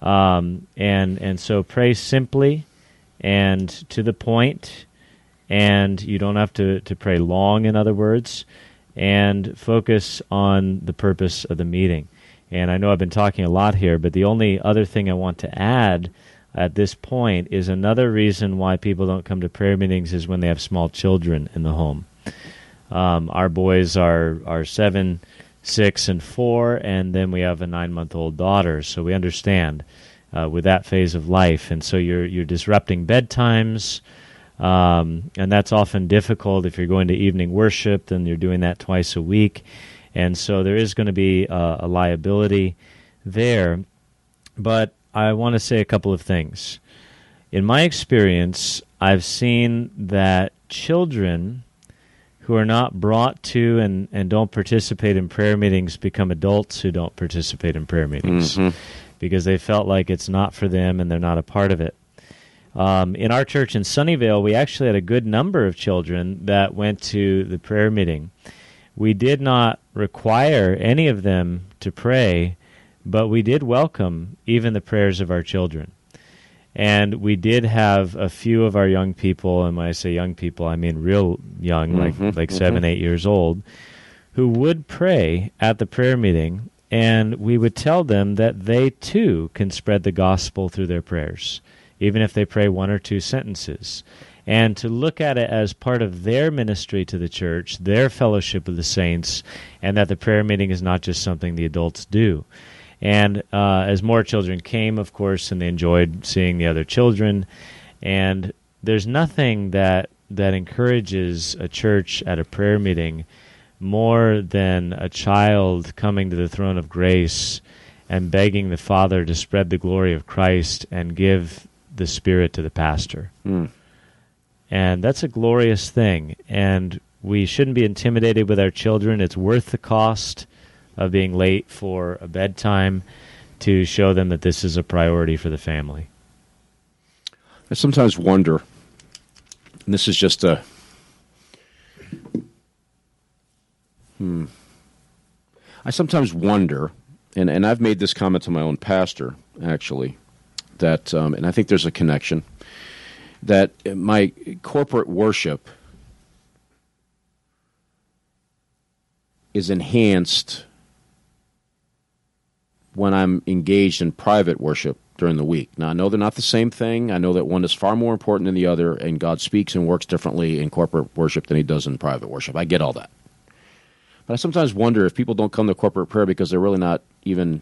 And so pray simply and to the point, and you don't have to pray long, in other words, and focus on the purpose of the meeting. And I know I've been talking a lot here, but the only other thing I want to add at this point is another reason why people don't come to prayer meetings is when they have small children in the home. Our boys are 7, 6, and 4, and then we have a 9-month-old daughter, so we understand with that phase of life. And so you're disrupting bedtimes, and that's often difficult if you're going to evening worship, then you're doing that twice a week. And so there is going to be a liability there. But I want to say a couple of things. In my experience, I've seen that children who are not brought to and don't participate in prayer meetings become adults who don't participate in prayer meetings because they felt like it's not for them and they're not a part of it. In our church in Sunnyvale, we actually had a good number of children that went to the prayer meeting. We did not require any of them to pray, but we did welcome even the prayers of our children. And we did have a few of our young people, and when I say young people, I mean real young, like 7, 8 years old, who would pray at the prayer meeting, and we would tell them that they too can spread the gospel through their prayers, even if they pray one or two sentences, and to look at it as part of their ministry to the church, their fellowship with the saints, and that the prayer meeting is not just something the adults do. And as more children came, of course, and they enjoyed seeing the other children, and there's nothing that encourages a church at a prayer meeting more than a child coming to the throne of grace and begging the Father to spread the glory of Christ and give the Spirit to the pastor. And that's a glorious thing, and we shouldn't be intimidated with our children. It's worth the cost of being late for a bedtime to show them that this is a priority for the family. I sometimes wonder, and this is just a I sometimes wonder, and I've made this comment to my own pastor, actually, that, and I think there's a connection, that my corporate worship is enhanced when I'm engaged in private worship during the week. Now, I know they're not the same thing. I know that one is far more important than the other, and God speaks and works differently in corporate worship than he does in private worship. I get all that. But I sometimes wonder if people don't come to corporate prayer because they're really not even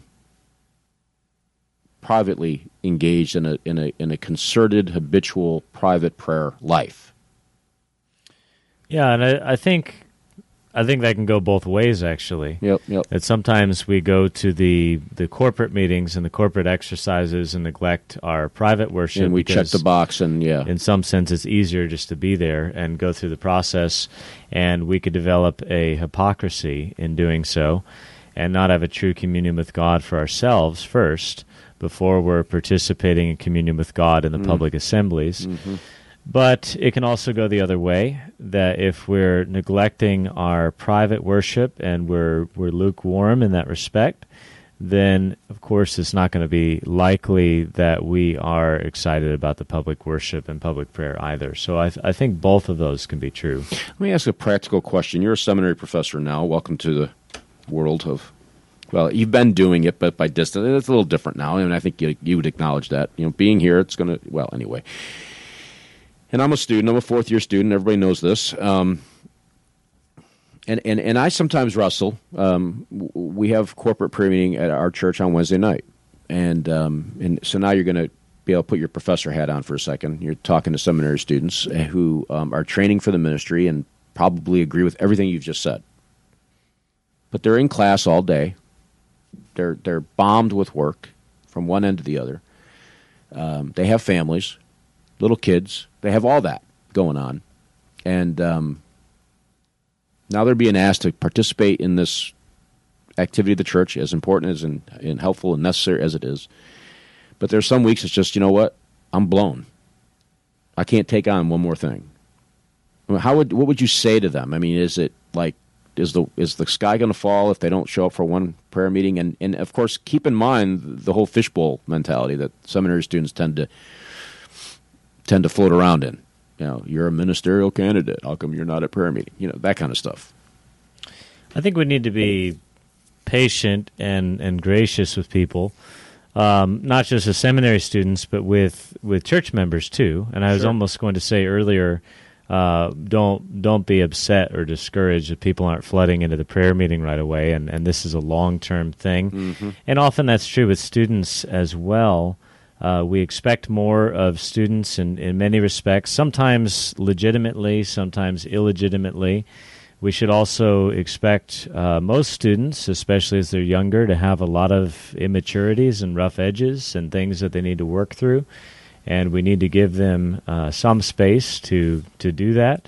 privately engaged in a concerted, habitual, private prayer life. Yeah, and I think that can go both ways, actually. Yep. That sometimes we go to the corporate meetings and the corporate exercises and neglect our private worship. And we check the box, and in some sense it's easier just to be there and go through the process, and we could develop a hypocrisy in doing so and not have a true communion with God for ourselves first before we're participating in communion with God in the public assemblies. Mm-hmm. But it can also go the other way, that if we're neglecting our private worship and we're lukewarm in that respect, then, of course, it's not going to be likely that we are excited about the public worship and public prayer either. So I think both of those can be true. Let me ask a practical question. You're a seminary professor now. Welcome to the world of, well, you've been doing it, but by distance. It's a little different now, and I think you would acknowledge that. You know, being here, it's going to, well, anyway. And I'm a student. I'm a fourth-year student. Everybody knows this. And I sometimes wrestle. We have corporate prayer meeting at our church on Wednesday night. And so now you're going to be able to put your professor hat on for a second. You're talking to seminary students who are training for the ministry and probably agree with everything you've just said. But they're in class all day. They're bombed with work from one end to the other. They have families, little kids. They have all that going on. And now they're being asked to participate in this activity of the church, as important as and helpful and necessary as it is. But there's some weeks it's just, you know what? I'm blown. I can't take on one more thing. What would you say to them? I mean, is it like, is the sky going to fall if they don't show up for one prayer meeting? And of course, keep in mind the whole fishbowl mentality that seminary students tend to float around in. You know, you're a ministerial candidate. How come you're not at prayer meeting? You know, that kind of stuff. I think we need to be patient and gracious with people, not just as seminary students, but with church members too. And I was almost going to say earlier, don't be upset or discouraged if people aren't flooding into the prayer meeting right away. And this is a long-term thing. Mm-hmm. And often that's true with students as well. We expect more of students in many respects, sometimes legitimately, sometimes illegitimately. We should also expect most students, especially as they're younger, to have a lot of immaturities and rough edges and things that they need to work through. And we need to give them some space to do that.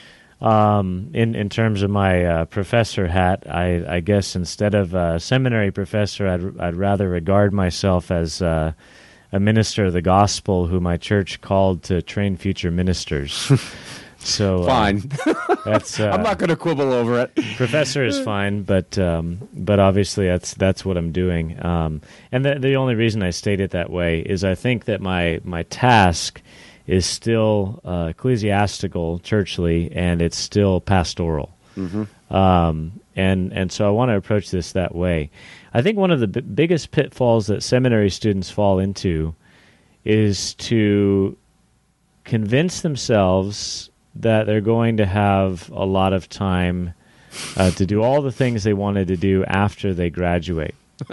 In terms of my professor hat, I guess instead of a seminary professor, I'd rather regard myself as a minister of the gospel who my church called to train future ministers. So fine. That's I'm not going to quibble over it. Professor is fine, but obviously that's what I'm doing. And the only reason I state it that way is I think that my task is still ecclesiastical, churchly, and it's still pastoral. Mm-hmm. And so I want to approach this that way. I think one of the biggest pitfalls that seminary students fall into is to convince themselves that they're going to have a lot of time to do all the things they wanted to do after they graduate.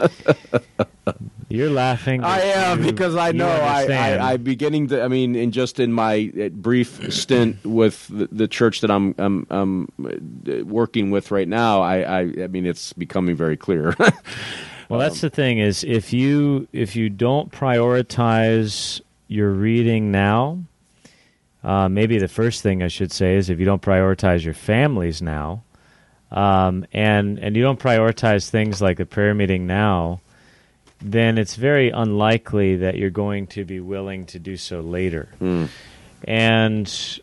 You're laughing. I am, because I know I'm beginning to. I mean, in my brief stint with the church that I'm working with right now, I mean, it's becoming very clear. Well, that's the thing, is if you don't prioritize your reading now, maybe the first thing I should say is if you don't prioritize your families now, and you don't prioritize things like the prayer meeting now, then it's very unlikely that you're going to be willing to do so later. And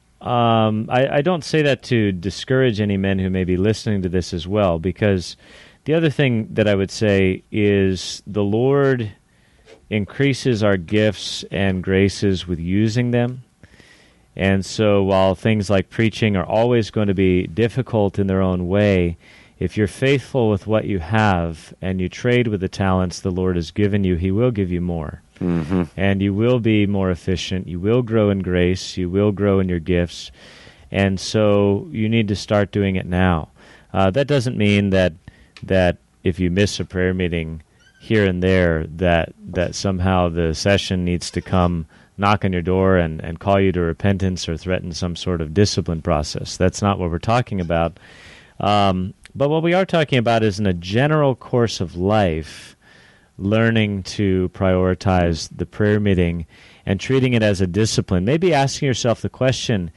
I don't say that to discourage any men who may be listening to this as well, because the other thing that I would say is the Lord increases our gifts and graces with using them. And so while things like preaching are always going to be difficult in their own way, if you're faithful with what you have and you trade with the talents the Lord has given you, He will give you more. Mm-hmm. And you will be more efficient. You will grow in grace. You will grow in your gifts. And so you need to start doing it now. That doesn't mean that if you miss a prayer meeting here and there, that somehow the session needs to come knock on your door and call you to repentance or threaten some sort of discipline process. That's not what we're talking about. But what we are talking about is, in a general course of life, learning to prioritize the prayer meeting and treating it as a discipline. Maybe asking yourself the question,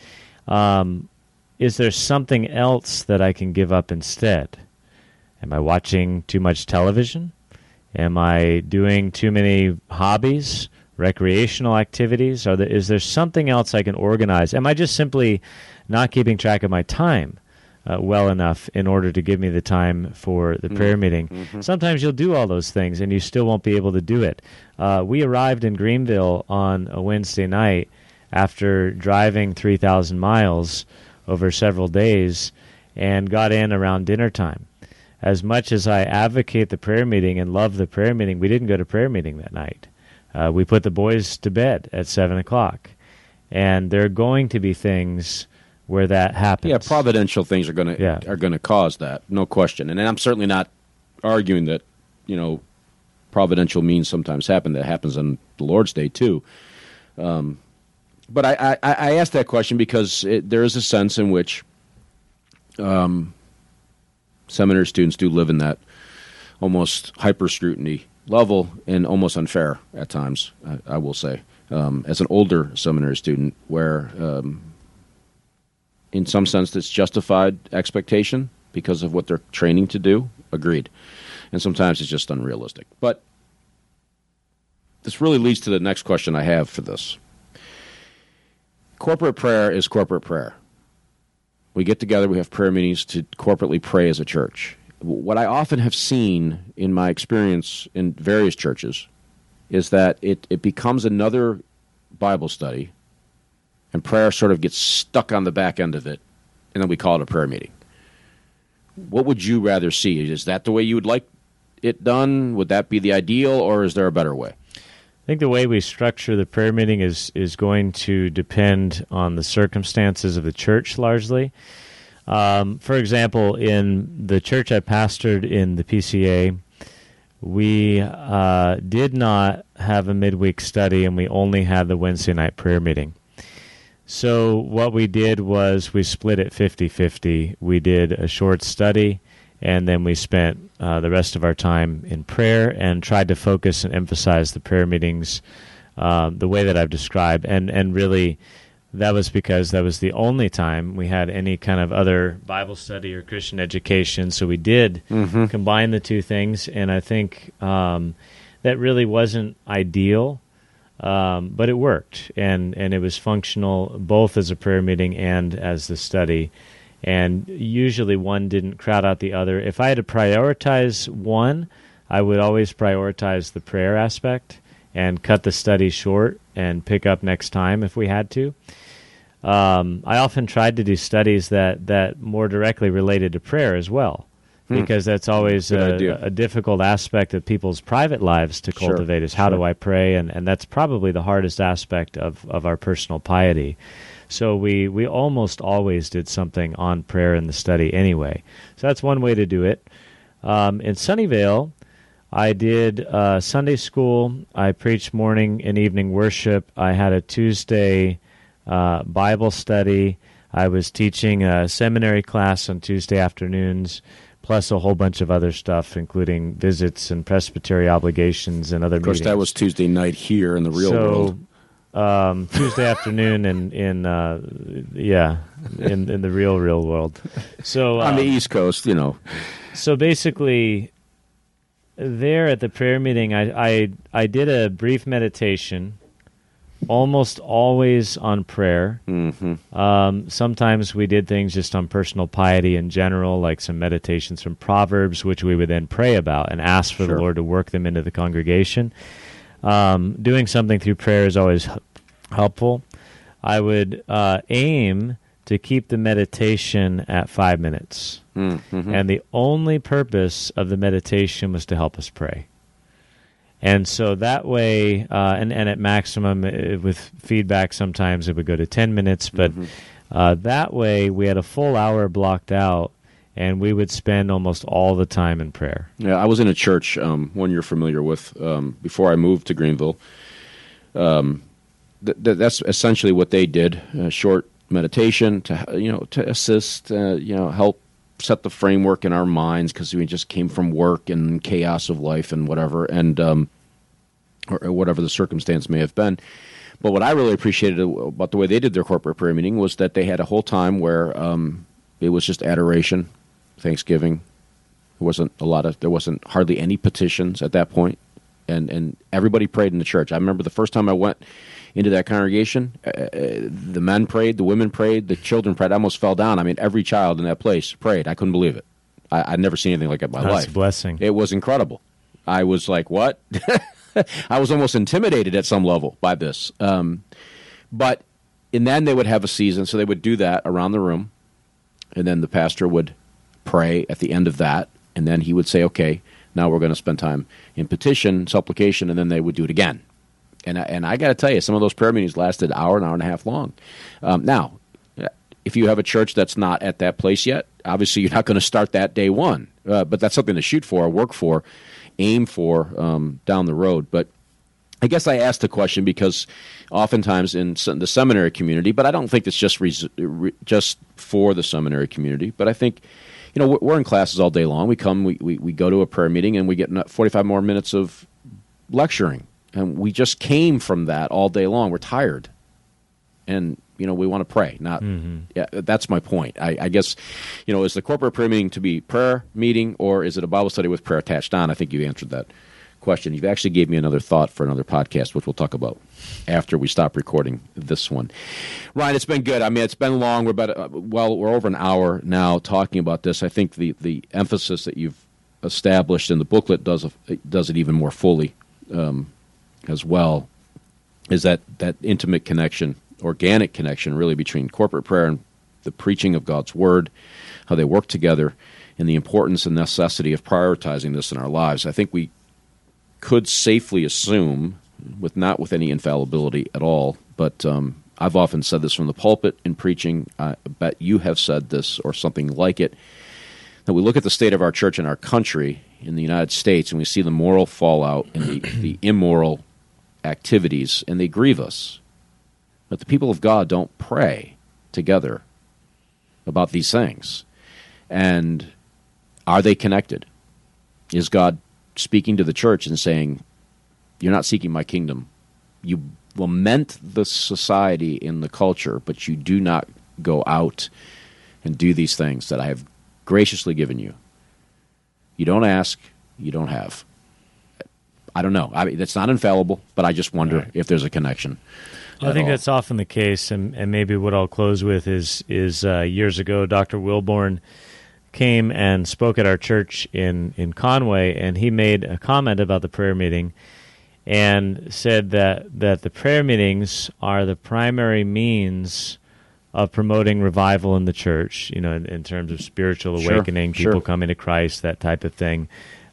is there something else that I can give up instead? Am I watching too much television? Am I doing too many hobbies, recreational activities? Is there something else I can organize? Am I just simply not keeping track of my time well enough in order to give me the time for the prayer meeting? Mm-hmm. Sometimes you'll do all those things and you still won't be able to do it. We arrived in Greenville on a Wednesday night after driving 3,000 miles over several days and got in around dinner time. As much as I advocate the prayer meeting and love the prayer meeting, we didn't go to prayer meeting that night. We put the boys to bed at 7 o'clock. And there are going to be things where that happens. Yeah, providential things are going to cause that, no question. And I'm certainly not arguing that, providential means sometimes happen. That happens on the Lord's Day too. But I asked that question because there is a sense in which seminary students do live in that almost hyper-scrutiny level, and almost unfair at times, I will say, as an older seminary student, where in some sense it's justified expectation because of what they're training to do. Agreed. And sometimes it's just unrealistic. But this really leads to the next question I have for this. Corporate prayer is corporate prayer. We get together, we have prayer meetings to corporately pray as a church. What I often have seen in my experience in various churches is that it becomes another Bible study, and prayer sort of gets stuck on the back end of it, and then we call it a prayer meeting. What would you rather see? Is that the way you would like it done? Would that be the ideal, or is there a better way? I think the way we structure the prayer meeting is going to depend on the circumstances of the church largely. For example, in the church I pastored in the PCA, we did not have a midweek study, and we only had the Wednesday night prayer meeting. So what we did was we split it 50-50. We did a short study, and then we spent the rest of our time in prayer and tried to focus and emphasize the prayer meetings the way that I've described. And really, that was because that was the only time we had any kind of other Bible study or Christian education. So we did combine the two things, and I think that really wasn't ideal. But it worked, and it was functional both as a prayer meeting and as the study. And usually one didn't crowd out the other. If I had to prioritize one, I would always prioritize the prayer aspect and cut the study short and pick up next time if we had to. I often tried to do studies that more directly related to prayer as well. because that's always Good a difficult aspect of people's private lives to cultivate is how do I pray, and that's probably the hardest aspect of our personal piety. So we almost always did something on prayer in the study anyway. So that's one way to do it. In Sunnyvale, I did Sunday school. I preached morning and evening worship. I had a Tuesday Bible study. I was teaching a seminary class on Tuesday afternoons, plus a whole bunch of other stuff, including visits and presbytery obligations and other meetings. Of course, that was Tuesday night here in the real world. Tuesday afternoon in the real world. So on the East Coast, So basically, there at the prayer meeting, I did a brief meditation, almost always on prayer. Mm-hmm. Sometimes we did things just on personal piety in general, like some meditations from Proverbs, which we would then pray about and ask for the Lord to work them into the congregation. Doing something through prayer is always helpful. I would aim to keep the meditation at 5 minutes. Mm-hmm. And the only purpose of the meditation was to help us pray. And so that way, and at maximum, with feedback, sometimes it would go to 10 minutes, but that way we had a full hour blocked out, and we would spend almost all the time in prayer. Yeah, I was in a church, one you're familiar with, before I moved to Greenville. That's essentially what they did, short meditation to assist, help set the framework in our minds, because we just came from work and chaos of life and whatever, and or whatever the circumstance may have been. But what I really appreciated about the way they did their corporate prayer meeting was that they had a whole time where it was just adoration, thanksgiving. There wasn't hardly any petitions at that point, and everybody prayed in the church. I remember the first time I went into that congregation, the men prayed, the women prayed, the children prayed. I almost fell down. I mean, every child in that place prayed. I couldn't believe it. I'd never seen anything like it in my life. That's a blessing. It was incredible. I was like, what? I was almost intimidated at some level by this. And then they would have a season, so they would do that around the room, and then the pastor would pray at the end of that, and then he would say, okay, now we're going to spend time in petition, supplication, and then they would do it again. And I got to tell you, some of those prayer meetings lasted an hour and a half long. Now, if you have a church that's not at that place yet, obviously you're not going to start that day one. But that's something to shoot for, work for, aim for down the road. But I guess I asked the question because oftentimes in the seminary community, but I don't think it's just for the seminary community, but I think we're in classes all day long. We come, we go to a prayer meeting, and we get 45 more minutes of lecturing. And we just came from that all day long. We're tired. And, we want to pray. That's my point. I guess, is the corporate prayer meeting to be prayer meeting, or is it a Bible study with prayer attached on? I think you answered that question. You've actually gave me another thought for another podcast, which we'll talk about after we stop recording this one. Ryan, it's been good. I mean, it's been long. We're over an hour now talking about this. I think the emphasis that you've established in the booklet does it even more fully. As well, is that intimate connection, organic connection, really, between corporate prayer and the preaching of God's Word, how they work together, and the importance and necessity of prioritizing this in our lives. I think we could safely assume, not with any infallibility at all, but I've often said this from the pulpit in preaching, I bet you have said this or something like it, that we look at the state of our church and our country in the United States, and we see the moral fallout and the immoral activities, and they grieve us. But the people of God don't pray together about these things. And are they connected? Is God speaking to the church and saying, you're not seeking my kingdom. You lament the society in the culture, but you do not go out and do these things that I have graciously given you. You don't ask, you don't have. I don't know. I mean, that's not infallible, but I just wonder if there's a connection. I think that's often the case, and maybe what I'll close with is years ago, Dr. Wilborn came and spoke at our church in Conway, and he made a comment about the prayer meeting and said that the prayer meetings are the primary means of promoting revival in the church, in terms of spiritual awakening, people coming to Christ, that type of thing.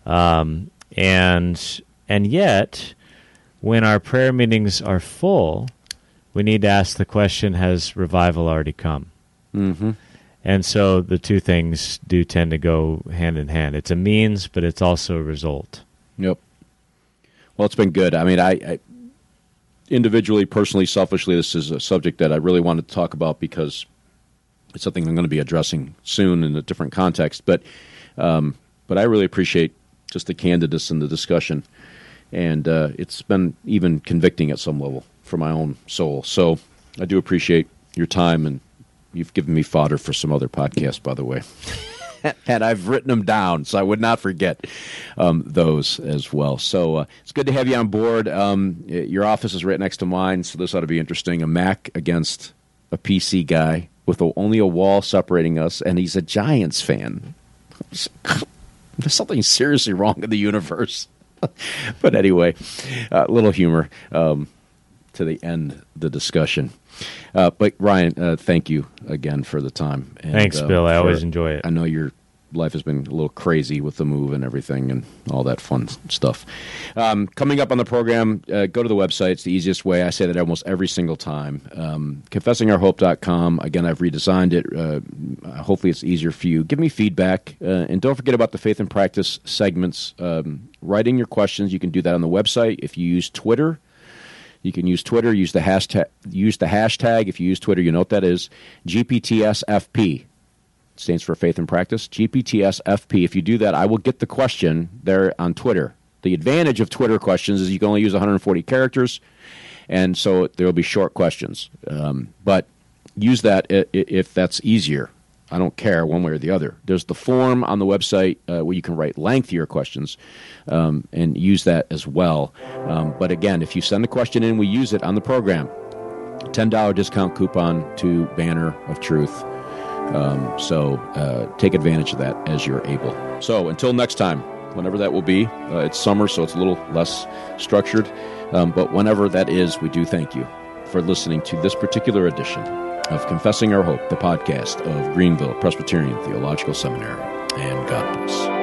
And yet, when our prayer meetings are full, we need to ask the question, has revival already come? Mm-hmm. And so the two things do tend to go hand in hand. It's a means, but it's also a result. Yep. Well, it's been good. I mean, I individually, personally, selfishly, this is a subject that I really wanted to talk about because it's something I'm going to be addressing soon in a different context. But I really appreciate just the candidness in the discussion. And it's been even convicting at some level for my own soul. So I do appreciate your time, and you've given me fodder for some other podcasts, by the way. And I've written them down, so I would not forget those as well. So it's good to have you on board. Your office is right next to mine, so this ought to be interesting. A Mac against a PC guy with only a wall separating us, and he's a Giants fan. There's something seriously wrong in the universe. But anyway, a little humor to the end the discussion. But Ryan, thank you again for the time. And, thanks, Bill. I always enjoy it. I know your life has been a little crazy with the move and everything and all that fun stuff. Coming up on the program, go to the website. It's the easiest way. I say that almost every single time. ConfessingOurHope.com. Again, I've redesigned it. Hopefully it's easier for you. Give me feedback. And don't forget about the Faith and Practice segments. Writing your questions, you can do that on the website. If you use Twitter, you can use Twitter. Use the hashtag. If you use Twitter, you know what that is. GPTSFP. Stands for Faith and Practice. GPTSFP. If you do that, I will get the question there on Twitter. The advantage of Twitter questions is you can only use 140 characters, and so there will be short questions. But use that if that's easier. I don't care one way or the other. There's the form on the website where you can write lengthier questions and use that as well. But again, if you send a question in, we use it on the program. $10 discount coupon to Banner of Truth. So take advantage of that as you're able. So until next time, whenever that will be, it's summer, so it's a little less structured. But whenever that is, we do thank you for listening to this particular edition of Confessing Our Hope, the podcast of Greenville Presbyterian Theological Seminary. And God bless.